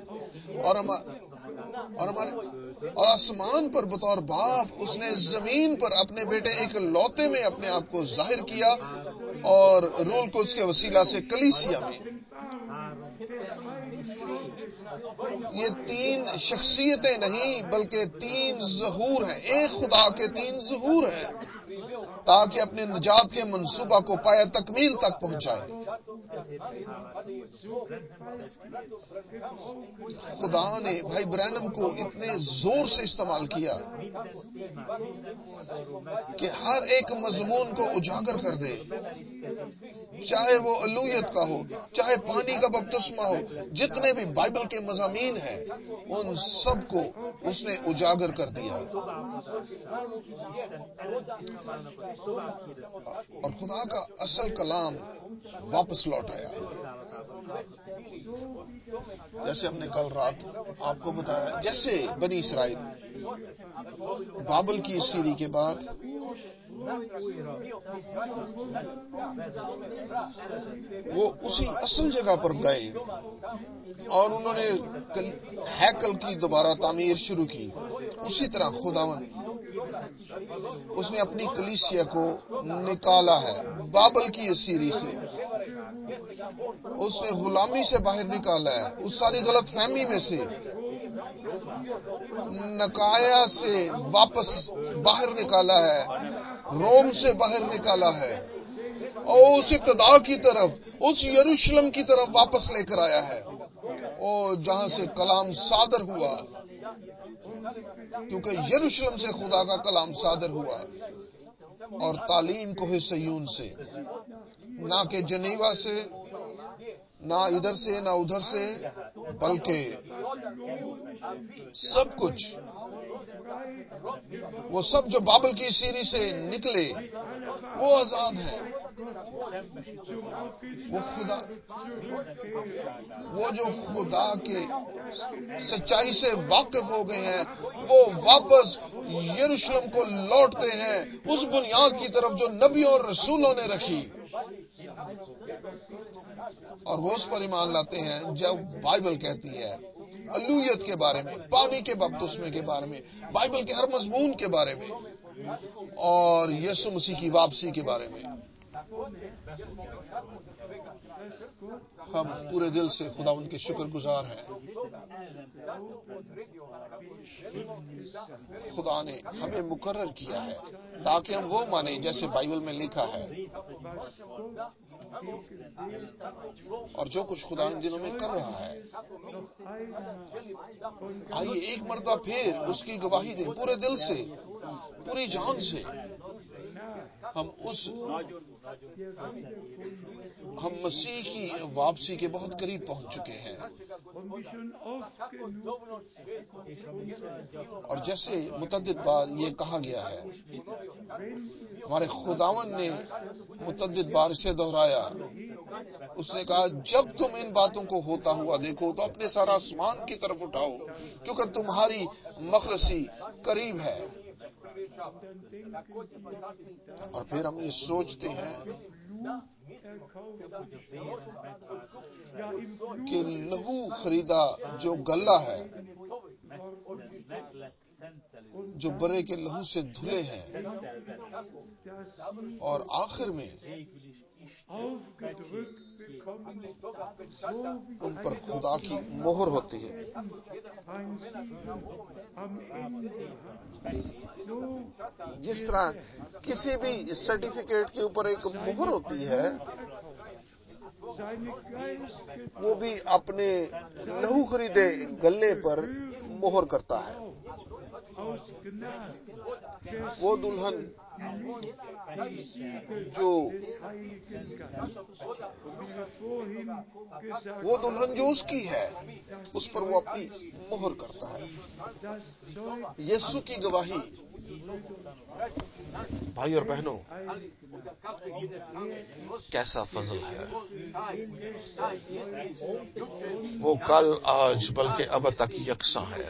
اور آسمان پر بطور باپ اس نے زمین پر اپنے بیٹے ایک لوتے میں اپنے آپ کو ظاہر کیا، اور روح القدس کے وسیلہ سے کلیسیا میں. یہ 3 شخصیتیں نہیں بلکہ 3 ظہور ہیں. ایک خدا کے 3 ظہور ہیں تاکہ اپنے نجات کے منصوبہ کو پایہ تکمیل تک پہنچائے. خدا نے بھائی برانم کو اتنے زور سے استعمال کیا کہ ہر ایک مضمون کو اجاگر کر دے، چاہے وہ الوہیت کا ہو، چاہے پانی کا بپتسمہ ہو. جتنے بھی بائبل کے مضامین ہیں ان سب کو اس نے اجاگر کر دیا، اور خدا کا اصل کلام واپس لوٹ آیا. جیسے ہم نے کل رات آپ کو بتایا، جیسے بنی اسرائیل بابل کی سیری کے بعد وہ اسی اصل جگہ پر گئے اور انہوں نے ہیکل کی دوبارہ تعمیر شروع کی. اسی طرح خداوند اس نے اپنی کلیسیا کو نکالا ہے بابل کی اسیری سے. اس نے غلامی سے باہر نکالا ہے، اس ساری غلط فہمی میں سے، نکایا سے واپس باہر نکالا ہے، روم سے باہر نکالا ہے، اور اس ابتدا کی طرف، اس یروشلم کی طرف واپس لے کر آیا ہے، اور جہاں سے کلام صادر ہوا، کیونکہ یروشلم سے خدا کا کلام صادر ہوا، اور تعلیم کو صیون سے، نہ کہ جنیوا سے، نہ ادھر سے نہ ادھر سے، بلکہ سب کچھ وہ سب جو بابل کی سیری سے نکلے وہ آزاد ہیں، وہ جو خدا کے سچائی سے واقف ہو گئے ہیں، وہ واپس یروشلم کو لوٹتے ہیں، اس بنیاد کی طرف جو نبیوں اور رسولوں نے رکھی، اور وہ اس پر ایمان لاتے ہیں جب بائبل کہتی ہے الوہیت کے بارے میں، پانی کے بپتسمے کے بارے میں، بائبل کے ہر مضمون کے بارے میں، اور یسوع مسیح کی واپسی کے بارے میں۔ ہم پورے دل سے خداوند کے شکر گزار ہیں، خدا نے ہمیں مقرر کیا ہے تاکہ ہم وہ مانیں جیسے بائبل میں لکھا ہے، اور جو کچھ خدا ان دنوں میں کر رہا ہے، آئیے ایک مرتبہ پھر اس کی گواہی دیں، پورے دل سے، پوری جان سے۔ ہم مسیح کی واپسی کے بہت قریب پہنچ چکے ہیں، اور جیسے متعدد بار یہ کہا گیا ہے، ہمارے خداوند نے متعدد بار اسے دہرایا، اس نے کہا جب تم ان باتوں کو ہوتا ہوا دیکھو تو اپنے سارا آسمان کی طرف اٹھاؤ، کیونکہ تمہاری مخلصی قریب ہے۔ اور پھر ہم یہ سوچتے ہیں کہ لہو خریدا جو گلا ہے، جو برے کے لہو سے دھلے ہیں، اور آخر میں ان پر خدا کی مہر ہوتی ہے۔ جس طرح کسی بھی سرٹیفکیٹ کے اوپر ایک مہر ہوتی ہے، وہ بھی اپنے لہو خریدے گلے پر مہر کرتا ہے۔ وہ دلہن جو اس کی ہے، اس پر وہ اپنی مہر کرتا ہے۔ یسوع کی گواہی، بھائی اور بہنوں، کیسا فضل ہے! وہ کل، آج، بلکہ اب تک یکساں ہے۔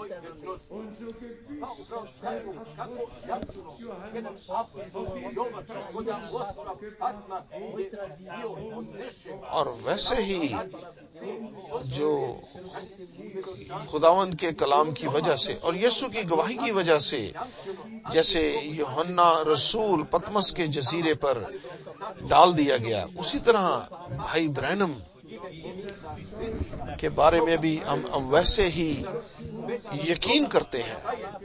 اور ویسے ہی جو خداوند کے کلام کی وجہ سے اور یسوع کی گواہی کی وجہ سے، جیسے یوحنا رسول پتمس کے جزیرے پر ڈال دیا گیا، اسی طرح بھائی برینم کے بارے میں بھی ہم ویسے ہی یقین کرتے ہیں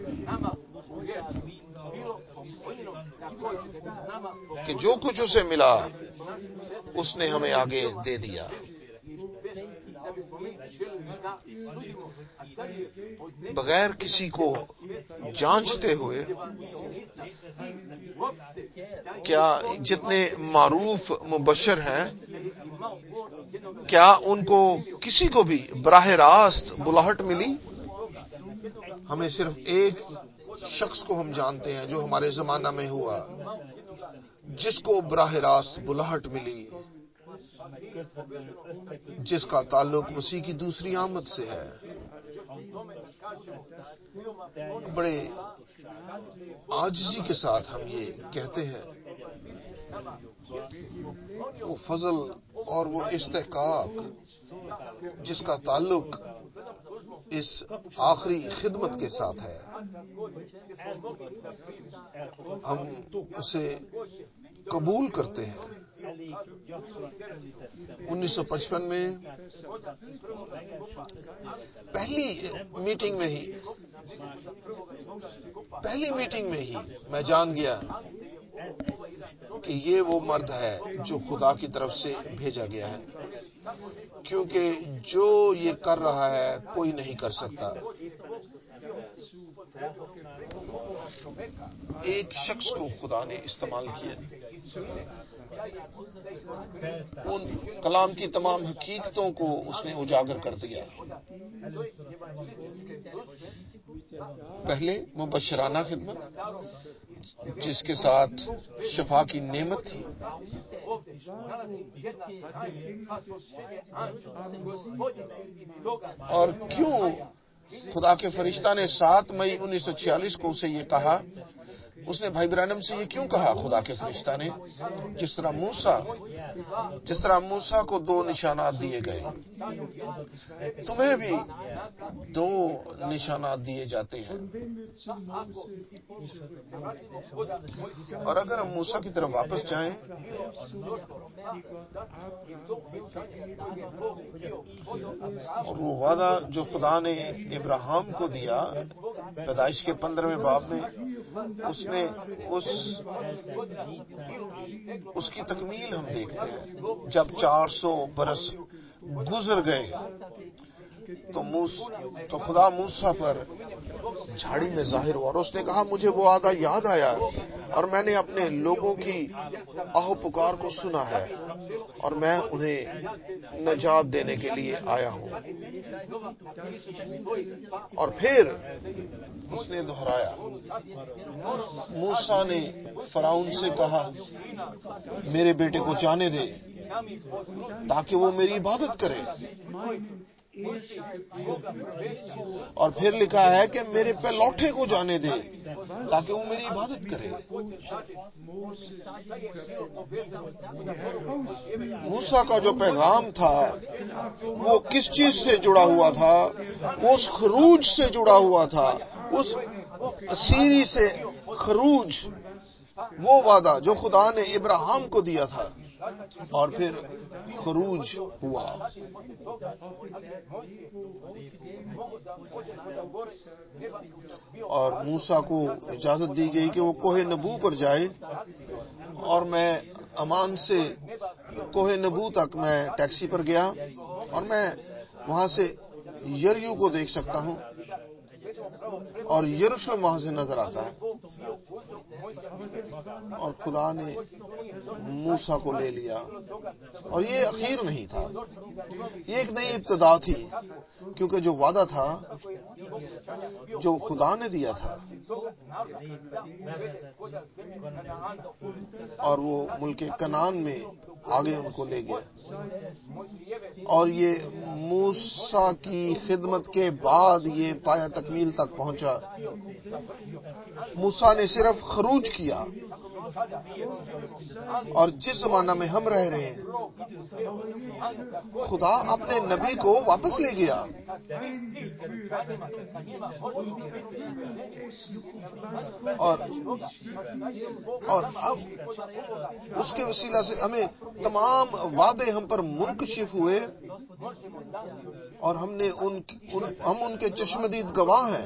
کہ جو کچھ اسے ملا اس نے ہمیں آگے دے دیا۔ بغیر کسی کو جانچتے ہوئے، کیا جتنے معروف مبشر ہیں، کیا ان کو کسی کو بھی براہ راست بلاہٹ ملی؟ ہمیں صرف ایک شخص کو ہم جانتے ہیں جو ہمارے زمانہ میں ہوا، جس کو براہ راست بلاہٹ ملی، جس کا تعلق مسیح کی دوسری آمد سے ہے۔ بڑے عاجزی کے ساتھ ہم یہ کہتے ہیں، وہ فضل اور وہ استحقاق جس کا تعلق اس آخری خدمت کے ساتھ ہے. ہم اسے قبول کرتے ہیں. 1955 میں پہلی میٹنگ میں ہی میں جان گیا کہ یہ وہ مرد ہے جو خدا کی طرف سے بھیجا گیا ہے، کیونکہ جو یہ کر رہا ہے کوئی نہیں کر سکتا. ایک شخص کو خدا نے استعمال کیا، ان کلام کی تمام حقیقتوں کو اس نے اجاگر کر دیا. پہلے مبشرانہ خدمت جس کے ساتھ شفا کی نعمت تھی، اور کیوں خدا کے فرشتہ نے 7 مئی 1946 کو اسے یہ کہا، اس نے بھائی برانم سے یہ کیوں کہا خدا کے فرشتہ نے، جس طرح موسیٰ کو 2 نشانات دیے گئے، تمہیں بھی 2 نشانات دیے جاتے ہیں. اور اگر ہم موسیٰ کی طرف واپس جائیں، اور وہ وعدہ جو خدا نے ابراہیم کو دیا پیدائش کے 15ویں باب میں، اس نے اس کی تکمیل ہم دیکھتے ہیں. جب 400 برس گزر گئے تو خدا موسیٰ پر جھاڑی میں ظاہر ہوا، اور اس نے کہا مجھے وہ وعدہ یاد آیا اور میں نے اپنے لوگوں کی آہ پکار کو سنا ہے اور میں انہیں نجات دینے کے لیے آیا ہوں. اور پھر اس نے دہرایا، موسیٰ نے فرعون سے کہا میرے بیٹے کو جانے دے تاکہ وہ میری عبادت کرے، اور پھر لکھا ہے کہ میرے پلوٹھے کو جانے دے تاکہ وہ میری عبادت کرے. موسیٰ کا جو پیغام تھا وہ کس چیز سے جڑا ہوا تھا؟ وہ اس خروج سے جڑا ہوا تھا، اس اسیری سے خروج، وہ وعدہ جو خدا نے ابراہیم کو دیا تھا. اور پھر خروج ہوا. اور موسیٰ کو اجازت دی گئی کہ وہ کوہ نبو پر جائے، اور میں امان سے کوہ نبو تک میں ٹیکسی پر گیا، اور میں وہاں سے یریو کو دیکھ سکتا ہوں اور یروشلم وہاں سے نظر آتا ہے. اور خدا نے موسیٰ کو لے لیا، اور یہ اخیر نہیں تھا، یہ ایک نئی ابتدا تھی، کیونکہ جو وعدہ تھا جو خدا نے دیا تھا، اور وہ ملک کنعان میں آگے ان کو لے گیا. اور یہ موسیٰ کی خدمت کے بعد یہ پایا تکمیل تک پہنچا. موسیٰ نے صرف خروج کیا، اور جس زمانہ میں ہم رہ رہے ہیں خدا اپنے نبی کو واپس لے گیا. اور اب اس کے وسیلہ سے ہمیں تمام وعدے ہم پر منکشف ہوئے، اور ہم ان کے چشمدید گواہ ہیں.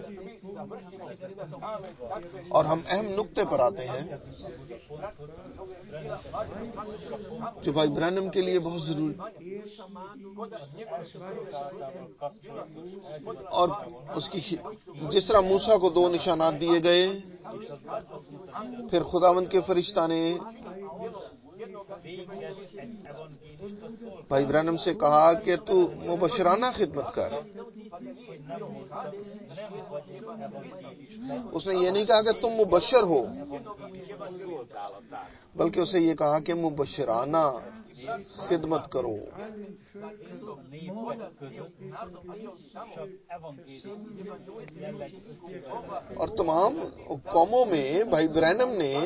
اور ہم اہم نقطے پر آتے ہیں جو بھائی برانم کے لیے بہت ضروری، اور اس کی جس طرح موسیٰ کو 2 نشانات دیے گئے، پھر خداوند کے فرشتہ نے بھائی برانم سے کہا کہ تو مبشرانہ خدمت کر. اس نے یہ نہیں کہا کہ تم مبشر ہو، بلکہ اسے یہ کہا کہ مبشرانہ خدمت کرو. اور تمام قوموں میں بھائی برانم نے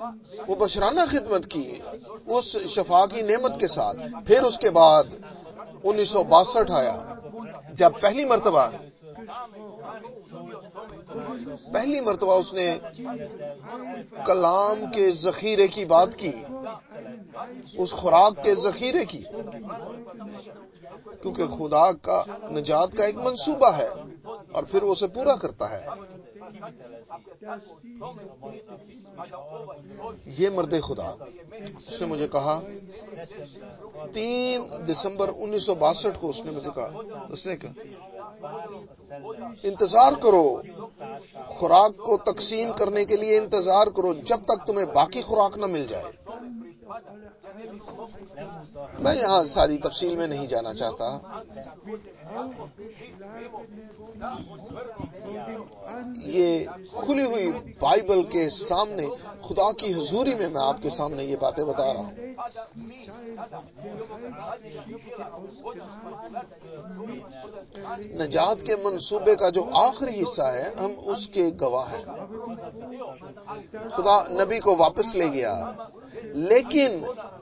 مبشرانہ خدمت کی اس شفا کی نعمت کے ساتھ. پھر اس کے بعد 1962 آیا جب پہلی مرتبہ اس نے کلام کے ذخیرے کی بات کی، اس خوراک کے ذخیرے کی، کیونکہ خدا کا نجات کا ایک منصوبہ ہے اور پھر وہ اسے پورا کرتا ہے۔ یہ مرد خدا، اس نے مجھے کہا 3 دسمبر 1962 کو اس نے مجھے کہا، اس نے کہا انتظار کرو، خوراک کو تقسیم کرنے کے لیے انتظار کرو جب تک تمہیں باقی خوراک نہ مل جائے۔ میں یہاں ساری تفصیل میں نہیں جانا چاہتا، یہ کھلی ہوئی بائبل کے سامنے خدا کی حضوری میں آپ کے سامنے یہ باتیں بتا رہا ہوں۔ نجات کے منصوبے کا جو آخری حصہ ہے ہم اس کے گواہ ہیں۔ خدا نبی کو واپس لے گیا، لیکن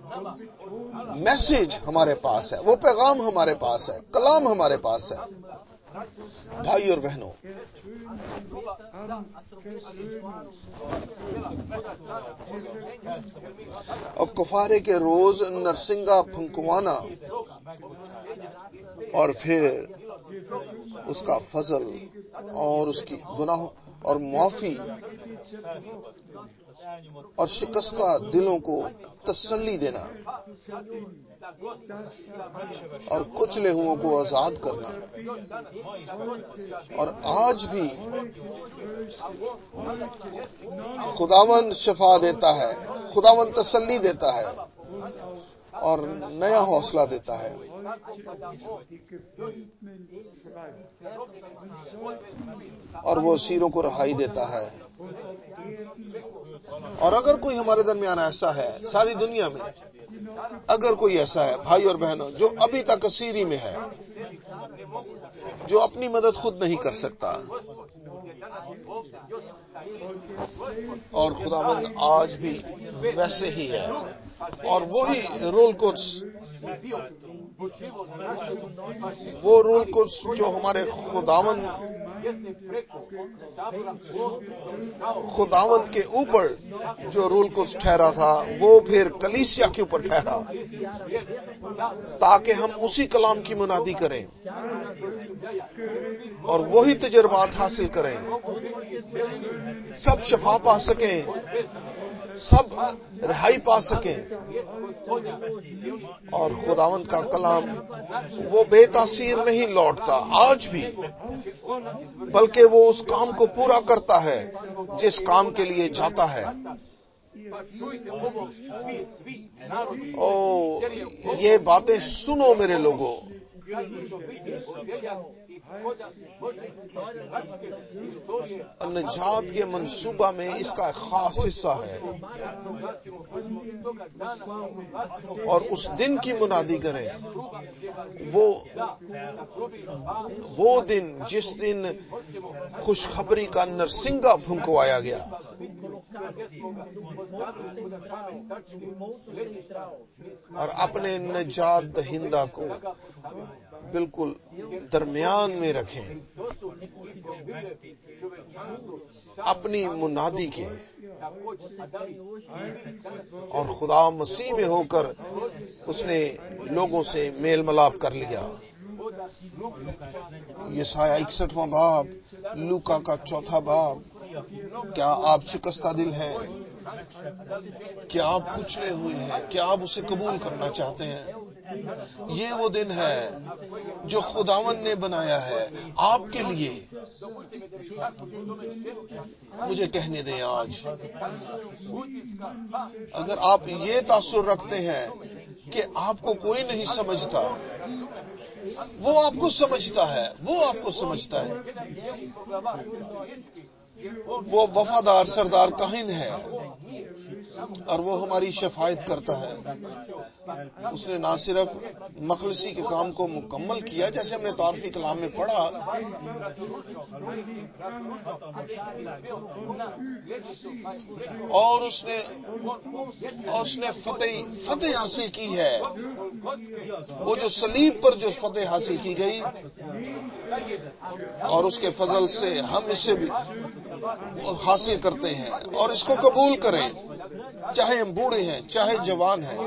میسج ہمارے پاس ہے، وہ پیغام ہمارے پاس ہے، کلام ہمارے پاس ہے۔ بھائی اور بہنوں، اور کفارے کے روز نرسنگا پھنکوانا اور پھر اس کا فضل اور اس کی گناہوں اور معافی اور شکستہ دلوں کو تسلی دینا اور کچلے ہوئوں کو آزاد کرنا، اور آج بھی خداوند شفا دیتا ہے، خداوند تسلی دیتا ہے اور نیا حوصلہ دیتا ہے۔ اور وہ اسیروں کو رہائی دیتا ہے۔ اور اگر کوئی ہمارے درمیان ایسا ہے، ساری دنیا میں اگر کوئی ایسا ہے بھائی اور بہنوں جو ابھی تک اسیری میں ہے، جو اپنی مدد خود نہیں کر سکتا، اور خداوند آج بھی ویسے ہی ہے، اور وہی رول کوڈز جو ہمارے خداوند کے اوپر جو رول کوڈز ٹھہرا تھا، وہ پھر کلیسیا کے اوپر ٹھہرا، تاکہ ہم اسی کلام کی منادی کریں اور وہی تجربات حاصل کریں، سب شفا پا سکیں، سب رہائی پا سکیں، اور خداوند کا کلام وہ بے تاثیر نہیں لوٹتا آج بھی، بلکہ وہ اس کام کو پورا کرتا ہے جس کام کے لیے جاتا ہے۔ او یہ باتیں سنو میرے لوگوں، نجات کے منصوبہ میں اس کا ایک خاص حصہ ہے، اور اس دن کی منادی کریں، وہ دن جس دن خوشخبری کا نرسنگا پھنکوایا گیا، اور اپنے نجات دہندہ کو بالکل درمیان میں رکھیں، اپنی منادی کے، اور خدا مسیح میں ہو کر اس نے لوگوں سے میل ملاپ کر لیا۔ یسایہ 61واں باب، لوکا کا 4واں باب۔ کیا آپ شکستہ دل ہیں؟ کیا آپ کچلے ہوئے ہیں؟ کیا آپ اسے قبول کرنا چاہتے ہیں؟ یہ وہ دن ہے جو خداوند نے بنایا ہے آپ کے لیے۔ مجھے کہنے دیں، آج اگر آپ یہ تاثر رکھتے ہیں کہ آپ کو کوئی نہیں سمجھتا، وہ آپ کو سمجھتا ہے، وہ آپ کو سمجھتا ہے۔ وہ وفادار سردار کاہن ہے اور وہ ہماری شفاعت کرتا ہے. اس نے نہ صرف مخلصی کے کام کو مکمل کیا جیسے ہم نے تعارفی کلام میں پڑھا، اور اس نے فتح حاصل کی ہے. وہ جو صلیب پر جو فتح حاصل کی گئی، اور اس کے فضل سے ہم اسے بھی حاصل کرتے ہیں. اور اس کو قبول کریں، چاہے ہم بوڑھے ہیں چاہے جوان ہیں.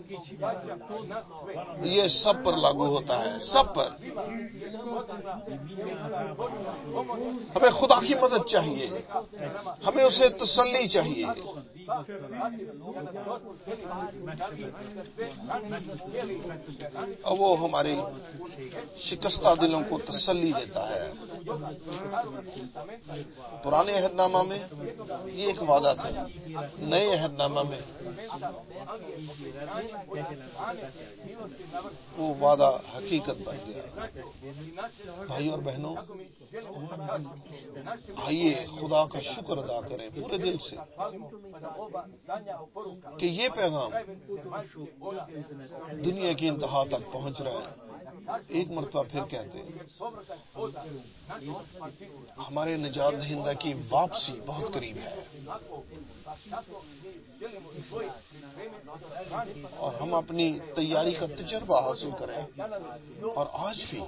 یہ سب پر لاگو ہوتا ہے، سب پر. ہمیں خدا کی مدد چاہیے، ہمیں اسے تسلی چاہیے. اور وہ ہمارے شکستہ دلوں کو تسلی دیتا ہے. پرانے عہد نامہ میں یہ ایک وعدہ تھا، نئے عہد نامہ میں وہ وعدہ حقیقت بن گیا. بھائی اور بہنوں، آئیے خدا کا شکر ادا کریں پورے دل سے کہ یہ پیغام دنیا کی انتہا تک پہنچ رہا ہے. ایک مرتبہ پھر کہتے ہیں، ہمارے نجات دہندہ کی واپسی بہت قریب ہے، اور ہم اپنی تیاری کا تجربہ حاصل کریں. اور آج بھی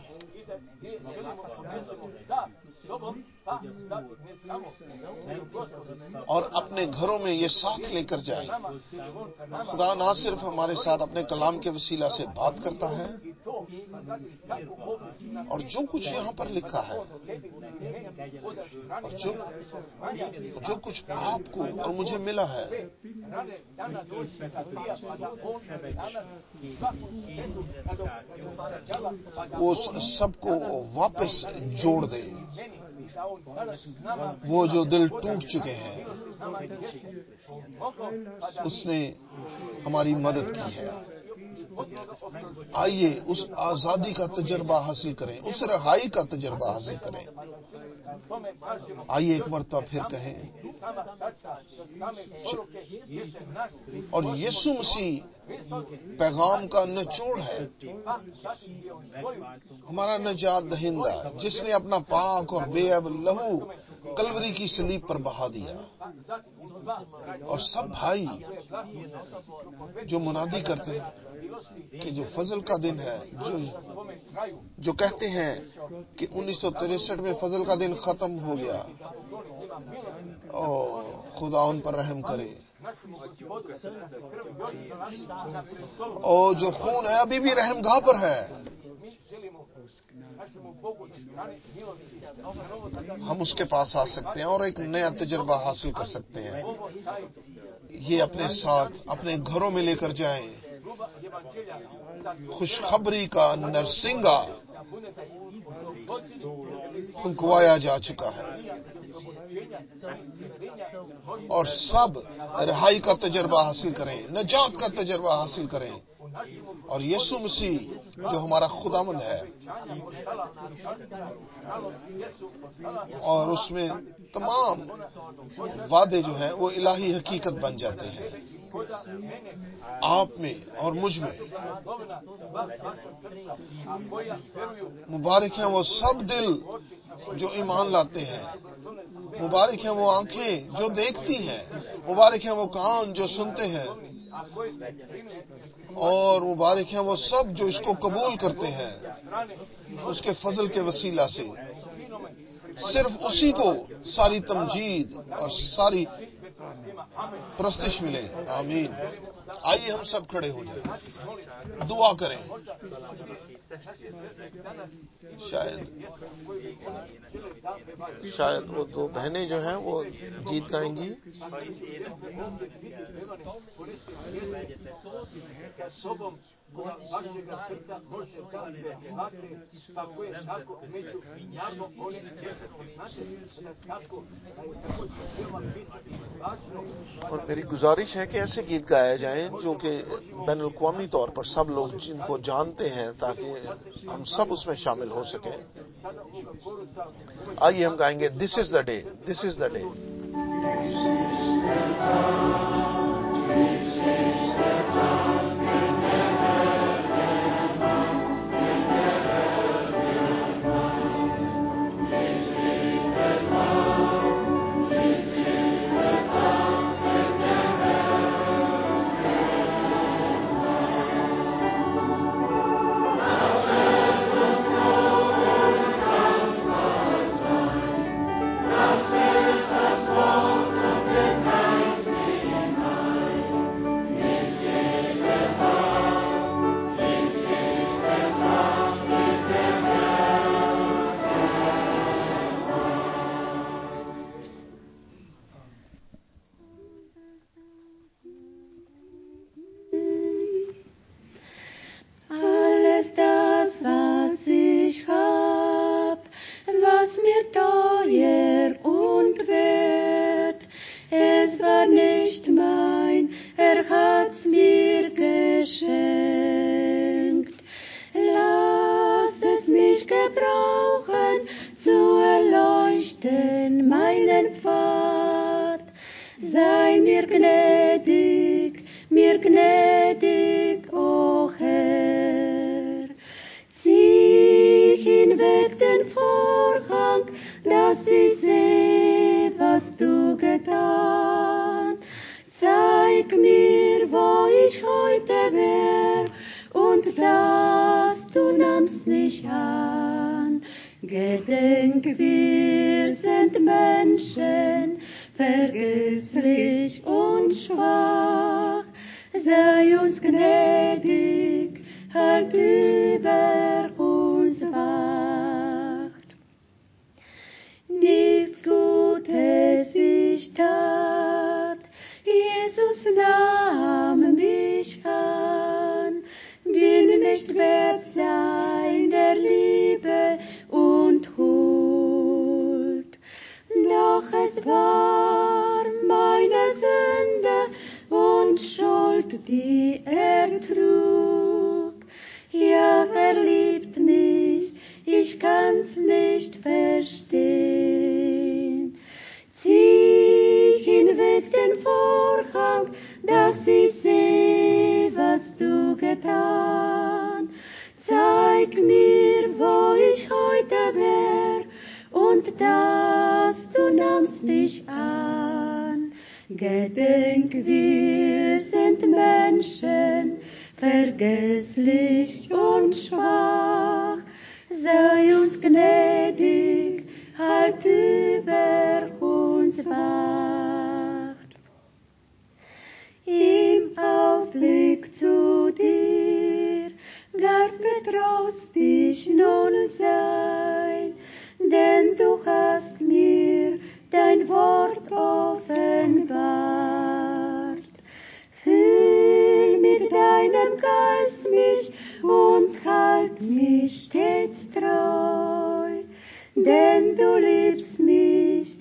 اور اپنے گھروں میں یہ ساتھ لے کر جائیں. خدا نہ صرف ہمارے ساتھ اپنے کلام کے وسیلہ سے بات کرتا ہے، اور جو کچھ یہاں پر لکھا ہے، اور جو کچھ آپ کو اور مجھے ملا ہے، وہ سب کو واپس جوڑ دے. وہ جو دل ٹوٹ چکے ہیں، اس نے ہماری مدد کی ہے. آئیے اس آزادی کا تجربہ حاصل کریں، اس رہائی کا تجربہ حاصل کریں. آئیے ایک مرتبہ پھر کہیں، اور یسوع مسیح پیغام کا نچوڑ ہے، ہمارا نجات دہندہ، جس نے اپنا پاک اور بے عیب لہو کلوری کی صلیب پر بہا دیا. اور سب بھائی جو منادی کرتے ہیں کہ جو فضل کا دن ہے، جو کہتے ہیں کہ 1963 میں فضل کا دن ختم ہو گیا، خدا ان پر رحم کرے. اور جو خون ہے ابھی بھی رحم گاہ پر ہے. ہم اس کے پاس آ سکتے ہیں اور ایک نیا تجربہ حاصل کر سکتے ہیں. یہ اپنے ساتھ اپنے گھروں میں لے کر جائیں. خوشخبری کا نرسنگا پھنکوایا جا چکا ہے، اور سب رہائی کا تجربہ حاصل کریں، نجات کا تجربہ حاصل کریں. اور یسوع مسیح جو ہمارا خداوند ہے، اور اس میں تمام وعدے جو ہیں وہ الہی حقیقت بن جاتے ہیں. آپ میں اور مجھ میں مبارک ہیں وہ سب دل جو ایمان لاتے ہیں. مبارک ہیں وہ آنکھیں جو دیکھتی ہیں. مبارک ہیں وہ کان جو سنتے ہیں. اور مبارک ہیں وہ سب جو اس کو قبول کرتے ہیں اس کے فضل کے وسیلہ سے. صرف اسی کو ساری تمجید اور ساری پرستش ملے. آمین. آئیے ہم سب کھڑے ہو جائیں، دعا کریں. شاید وہ دو بہنیں جو ہیں وہ گیت گائیں گی. اور میری گزارش ہے کہ ایسے گیت گائے جائیں جو کہ بین الاقوامی طور پر سب لوگ جن کو جانتے ہیں، تاکہ ہم سب اس میں شامل ہو سکیں. आइए हम गाएंगे this is the day, this is the day. Gedenk, wir sind Menschen, vergesslich und schwach. Sei uns gnädig, halt über uns Wacht. Im Aufblick zu dir darf getrost ich nun sein, denn du hast mir dein Wort offenbart. Füll mit deinem Geist mich und halt mich stets treu, denn du liebst mich,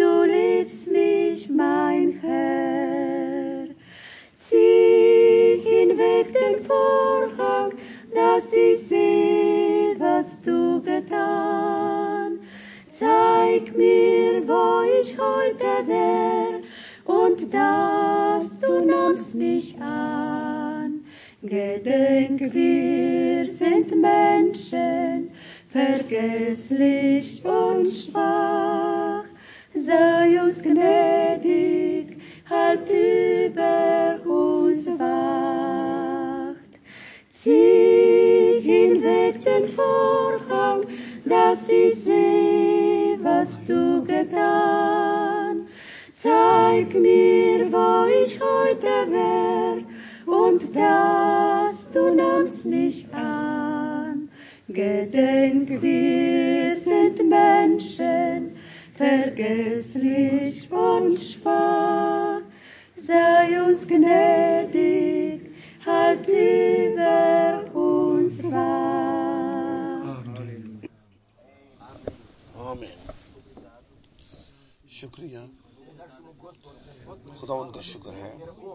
mein Herr. Zieh hinweg den Vorhang, dass ich seh, was du getan. Zeig mir, wo ich heute wär, und dass du nahmst mich an. Gedenk, wir sind Menschen, vergesslich und schwach. Sei uns gnädig, halt über uns Wacht. Zieh hinweg den Vorhang, dass ich seh, was du getan. Zeig mir, wo ich heute wär, und dass du nahmst mich an. Gedenk, wir sind Menschen, vergesslich und schwach. Sei uns gnädig, halt über uns Wacht. आमीन। शुक्रिया। خداوند کا شکر ہے،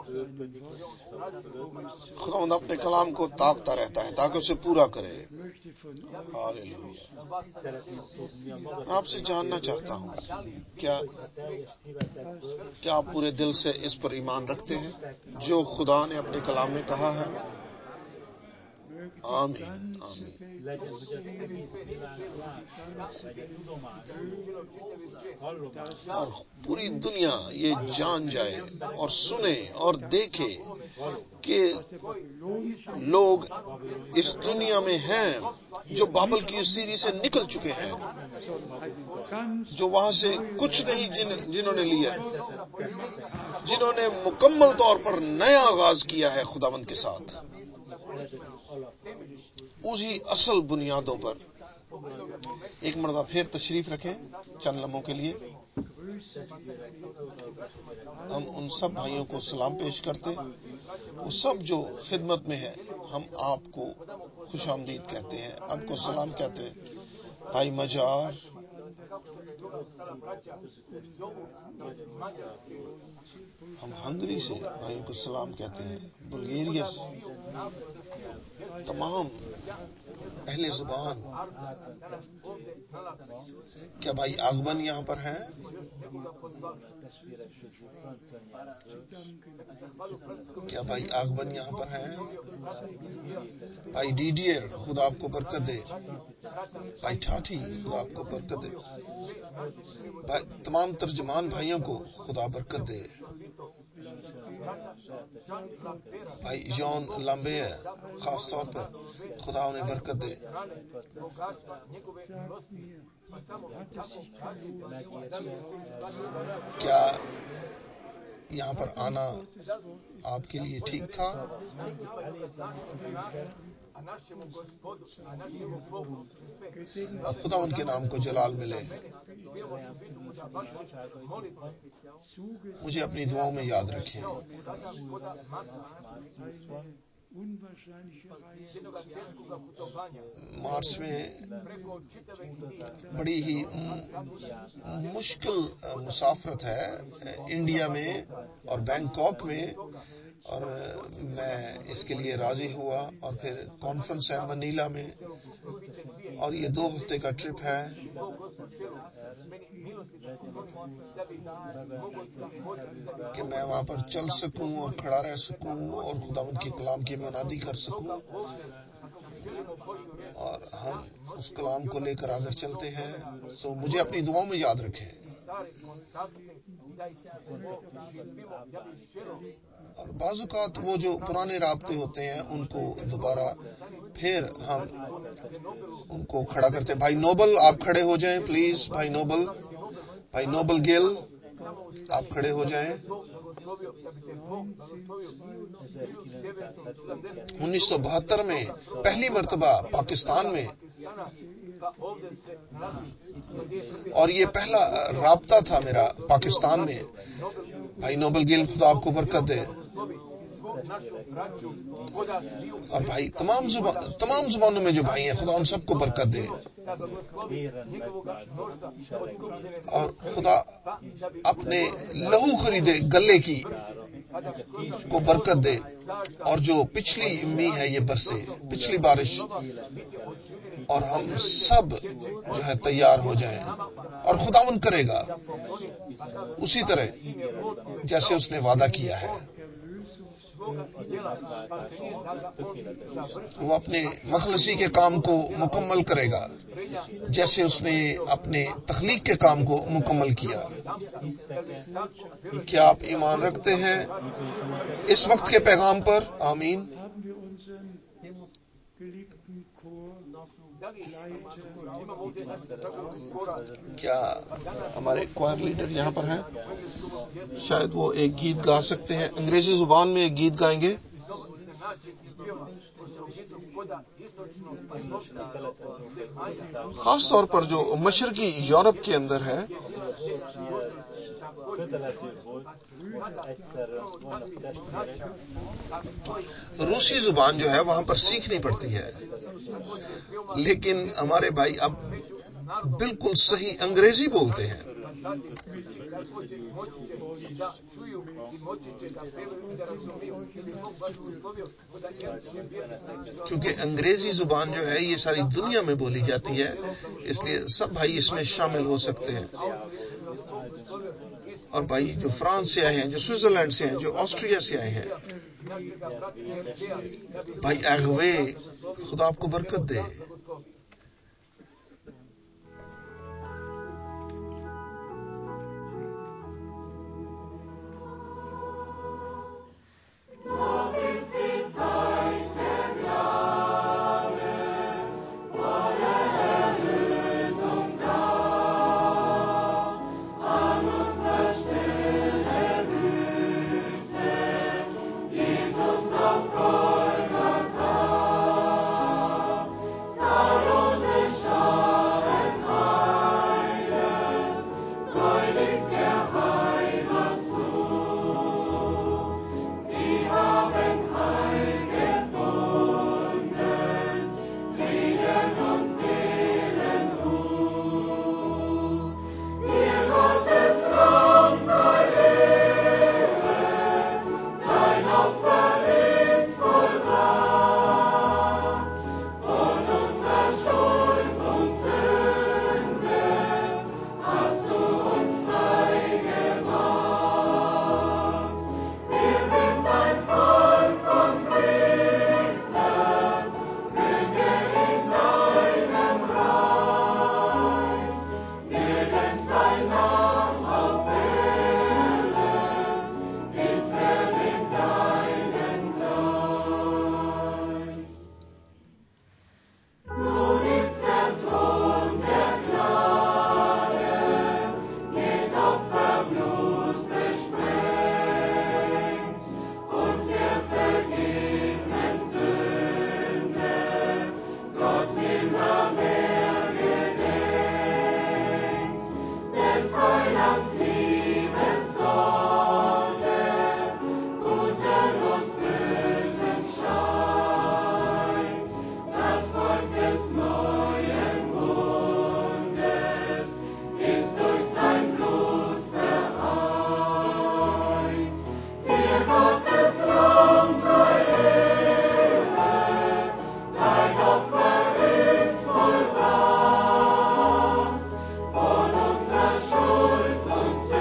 خداوند اپنے کلام کو تاکتا رہتا ہے تاکہ اسے پورا کرے. ہاللیلویا. میں آپ سے جاننا چاہتا ہوں، کیا آپ پورے دل سے اس پر ایمان رکھتے ہیں جو خدا نے اپنے کلام میں کہا ہے؟ آمین آمین. اور پوری دنیا یہ جان جائے اور سنے اور دیکھے کہ لوگ اس دنیا میں ہیں جو بابل کی سیری سے نکل چکے ہیں، جو وہاں سے کچھ نہیں جنہوں نے لیا، جنہوں نے مکمل طور پر نیا آغاز کیا ہے خداوند کے ساتھ، اسی اصل بنیادوں پر. ایک مرتبہ پھر تشریف رکھیں چند لمحوں کے لیے. ہم ان سب بھائیوں کو سلام پیش کرتے، وہ سب جو خدمت میں ہیں، ہم آپ کو خوش آمدید کہتے ہیں، آپ کو سلام کہتے ہیں. بھائی مجار، ہم ہنگری سے بھائیوں کو سلام کہتے ہیں، بلغیریا سے، تمام اہل زبان. کیا بھائی آغبن یہاں پر ہیں؟ کیا بھائی آغبن یہاں پر ہیں؟ بھائی ڈیڈیئر، خدا آپ کو برکت دے. بھائی ٹھاٹھی، خدا آپ کو برکت دے. تمام ترجمان بھائیوں کو خدا برکت دے. بھائی جان لمبے خاص طور پر خدا انہیں برکت دے. کیا یہاں پر آنا آپ کے لیے ٹھیک تھا؟ خدا ان کے نام کو جلال ملے. مجھے اپنی دعاؤں میں یاد رکھیں. مارچ میں بڑی ہی مشکل مسافرت ہے انڈیا میں اور بینکاک میں، اور میں اس کے لیے راضی ہوا. اور پھر کانفرنس ہے منیلا میں، اور یہ 2 ہفتے کا ٹرپ ہے. کہ میں وہاں پر چل سکوں اور کھڑا رہ سکوں اور خداوند کے کلام کی منادی کر سکوں، اور ہم اس کلام کو لے کر آگے چلتے ہیں. سو مجھے اپنی دعاؤں میں یاد رکھیں. اور بعض اوقات وہ جو پرانے رابطے ہوتے ہیں ان کو دوبارہ پھر ہم ان کو کھڑا کرتے ہیں. بھائی نوبل آپ کھڑے ہو جائیں پلیز. بھائی نوبل گل آپ کھڑے ہو جائیں. 1972 میں پہلی مرتبہ پاکستان میں، اور یہ پہلا رابطہ تھا میرا پاکستان میں. بھائی نوبل گل خدا آپ کو برکت دے. اور بھائی تمام زبانوں میں جو بھائی ہیں خدا ان سب کو برکت دے. اور خدا اپنے لہو خریدے گلے کی کو برکت دے، اور جو پچھلی می ہے یہ برسے، پچھلی بارش، اور ہم سب جو ہے تیار ہو جائیں. اور خداوند کرے گا اسی طرح جیسے اس نے وعدہ کیا ہے. وہ اپنے مخلصی کے کام کو مکمل کرے گا جیسے اس نے اپنے تخلیق کے کام کو مکمل کیا. کیا آپ ایمان رکھتے ہیں اس وقت کے پیغام پر؟ آمین. کیا ہمارے کوائر لیڈر یہاں پر ہیں؟ شاید وہ ایک گیت گا سکتے ہیں، انگریزی زبان میں ایک گیت گائیں گے. خاص طور پر جو مشرقی یورپ کے اندر ہے kötelező volt, most egyszerre vannak testvérek. रूसी जुबान जो है वहां पर सीखनी पड़ती है, लेकिन हमारे भाई अब बिल्कुल सही अंग्रेजी बोलते हैं। क्योंकि अंग्रेजी जुबान जो है ये सारी दुनिया में बोली जाती है, इसलिए सब भाई इसमें शामिल हो सकते हैं। और भाई जो फ्रांस से आए हैं, जो स्विट्जरलैंड से हैं, जो ऑस्ट्रिया से आए हैं, भाई अगवे, खुदा आपको बरकत दे। Von unserer Schuld und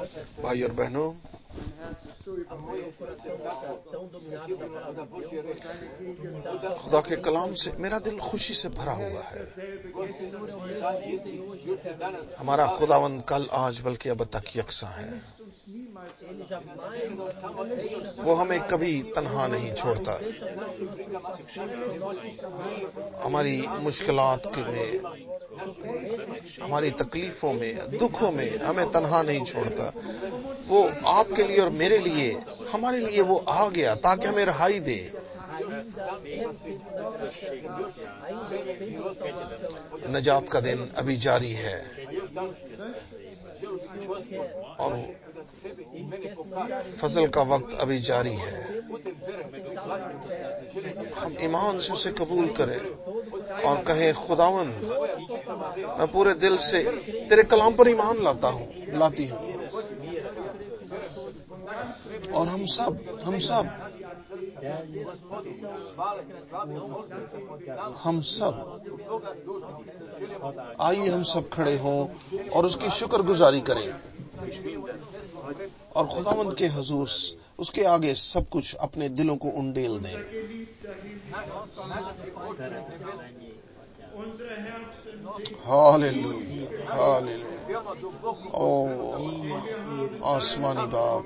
بھائی اور بہنوں، خدا کے کلام سے میرا دل خوشی سے بھرا ہوا ہے. ہمارا خداوند کل آج بلکہ اب تک یکساں ہے. وہ ہمیں کبھی تنہا نہیں چھوڑتا. ہماری مشکلات میں، ہماری تکلیفوں میں، دکھوں میں ہمیں تنہا نہیں چھوڑتا. وہ آپ کے لیے اور میرے لیے، ہمارے لیے وہ آ گیا تاکہ ہمیں رہائی دے. نجات کا دن ابھی جاری ہے اور فضل کا وقت ابھی جاری ہے. ہم ایمان سے اسے قبول کریں اور کہیں خداوند میں پورے دل سے تیرے کلام پر ایمان لاتی ہوں. اور ہم سب آئیے ہم سب کھڑے ہوں اور اس کی شکر گزاری کریں اور خداوند کے حضور اس کے آگے سب کچھ اپنے دلوں کو انڈیل دیں. Hallelujah, hallelujah. او آسمانی باپ،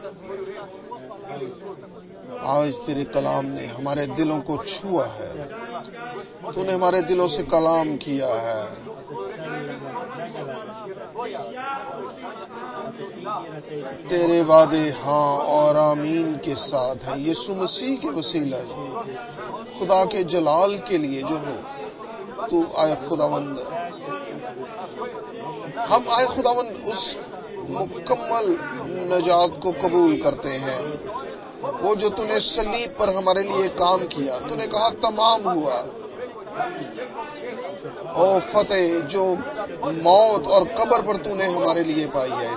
آج تیرے کلام نے ہمارے دلوں کو چھوا ہے. تو نے ہمارے دلوں سے کلام کیا ہے. تیرے وعدے ہاں اور آمین کے ساتھ ہیں. یسوع مسیح کے وسیلہ خدا کے جلال کے لیے جو ہو تو آئے خداوند، ہم آئے خداوند اس مکمل نجات کو قبول کرتے ہیں. وہ جو تو نے صلیب پر ہمارے لیے کام کیا، تو نے کہا تمام ہوا. او فتح جو موت اور قبر پر تو نے ہمارے لیے پائی ہے.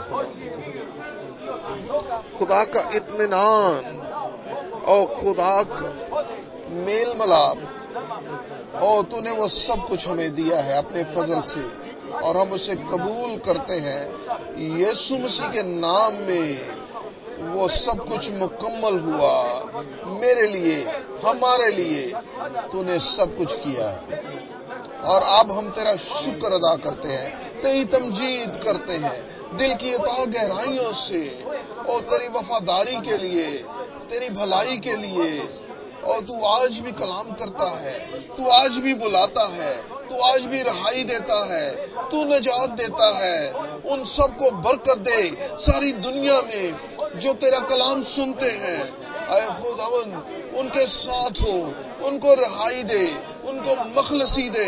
خدا کا اطمینان اور خدا کا میل ملاپ، اور تو نے وہ سب کچھ ہمیں دیا ہے اپنے فضل سے، اور ہم اسے قبول کرتے ہیں. یسوع مسیح کے نام میں وہ سب کچھ مکمل ہوا. میرے لیے، ہمارے لیے تو نے سب کچھ کیا، اور اب ہم تیرا شکر ادا کرتے ہیں، تیری تمجید کرتے ہیں دل کی اتحاد گہرائیوں سے، اور تیری وفاداری کے لیے، تیری بھلائی کے لیے. اور تو آج بھی کلام کرتا ہے، تو آج بھی بلاتا ہے، تو آج بھی رہائی دیتا ہے، تو نجات دیتا ہے. ان سب کو برکت دے ساری دنیا میں جو تیرا کلام سنتے ہیں. اے خداوند ان کے ساتھ ہو، ان کو رہائی دے، ان کو مخلصی دے.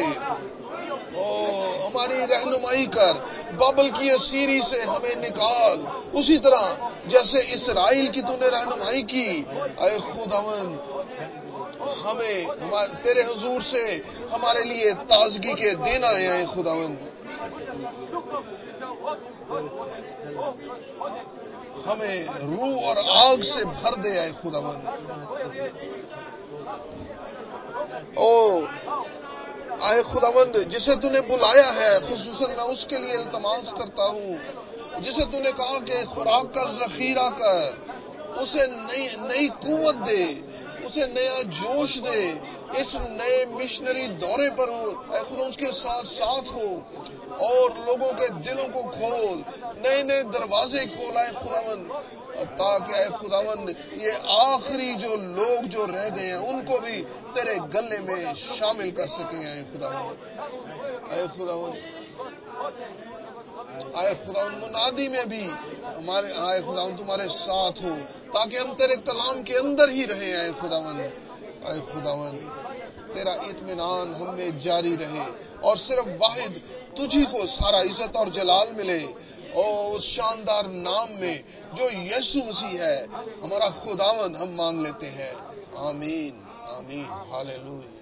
ہماری رہنمائی کر، بابل کی اسیری سے ہمیں نکال، اسی طرح جیسے اسرائیل کی تو نے رہنمائی کی. اے خداوند ہمیں تیرے حضور سے ہمارے لیے تازگی کے دن آئے ہیں. خداوند ہمیں روح اور آگ سے بھر دے. اے خداوند اے خداوند جسے تو نے بلایا ہے، خصوصاً میں اس کے لیے التماس کرتا ہوں، جسے تو نے کہا کہ خوراک کا ذخیرہ کر، اسے نئی قوت دے، اسے نیا جوش دے. اس نئے مشنری دورے پر ہو اے خدا، اس کے ساتھ ہو اور لوگوں کے دلوں کو کھول، نئے دروازے کھول اے خداوند، تاکہ اے خداوند یہ آخری جو لوگ جو رہ گئے ہیں ان کو بھی تیرے گلے میں شامل کر سکیں. اے خداوند، اے خداوند، اے خداوند منادی میں بھی ہمارے اے خداوند تمہارے ساتھ ہو، تاکہ ہم تیرے کلام کے اندر ہی رہیں. اے خداوند، اے خداوند تیرا اطمینان ہم میں جاری رہے، اور صرف واحد تجھی کو سارا عزت اور جلال ملے. اور اس شاندار نام میں جو یسوع مسیح ہے ہمارا خداوند ہم مانگ لیتے ہیں. آمین، آمین، ہاللویا.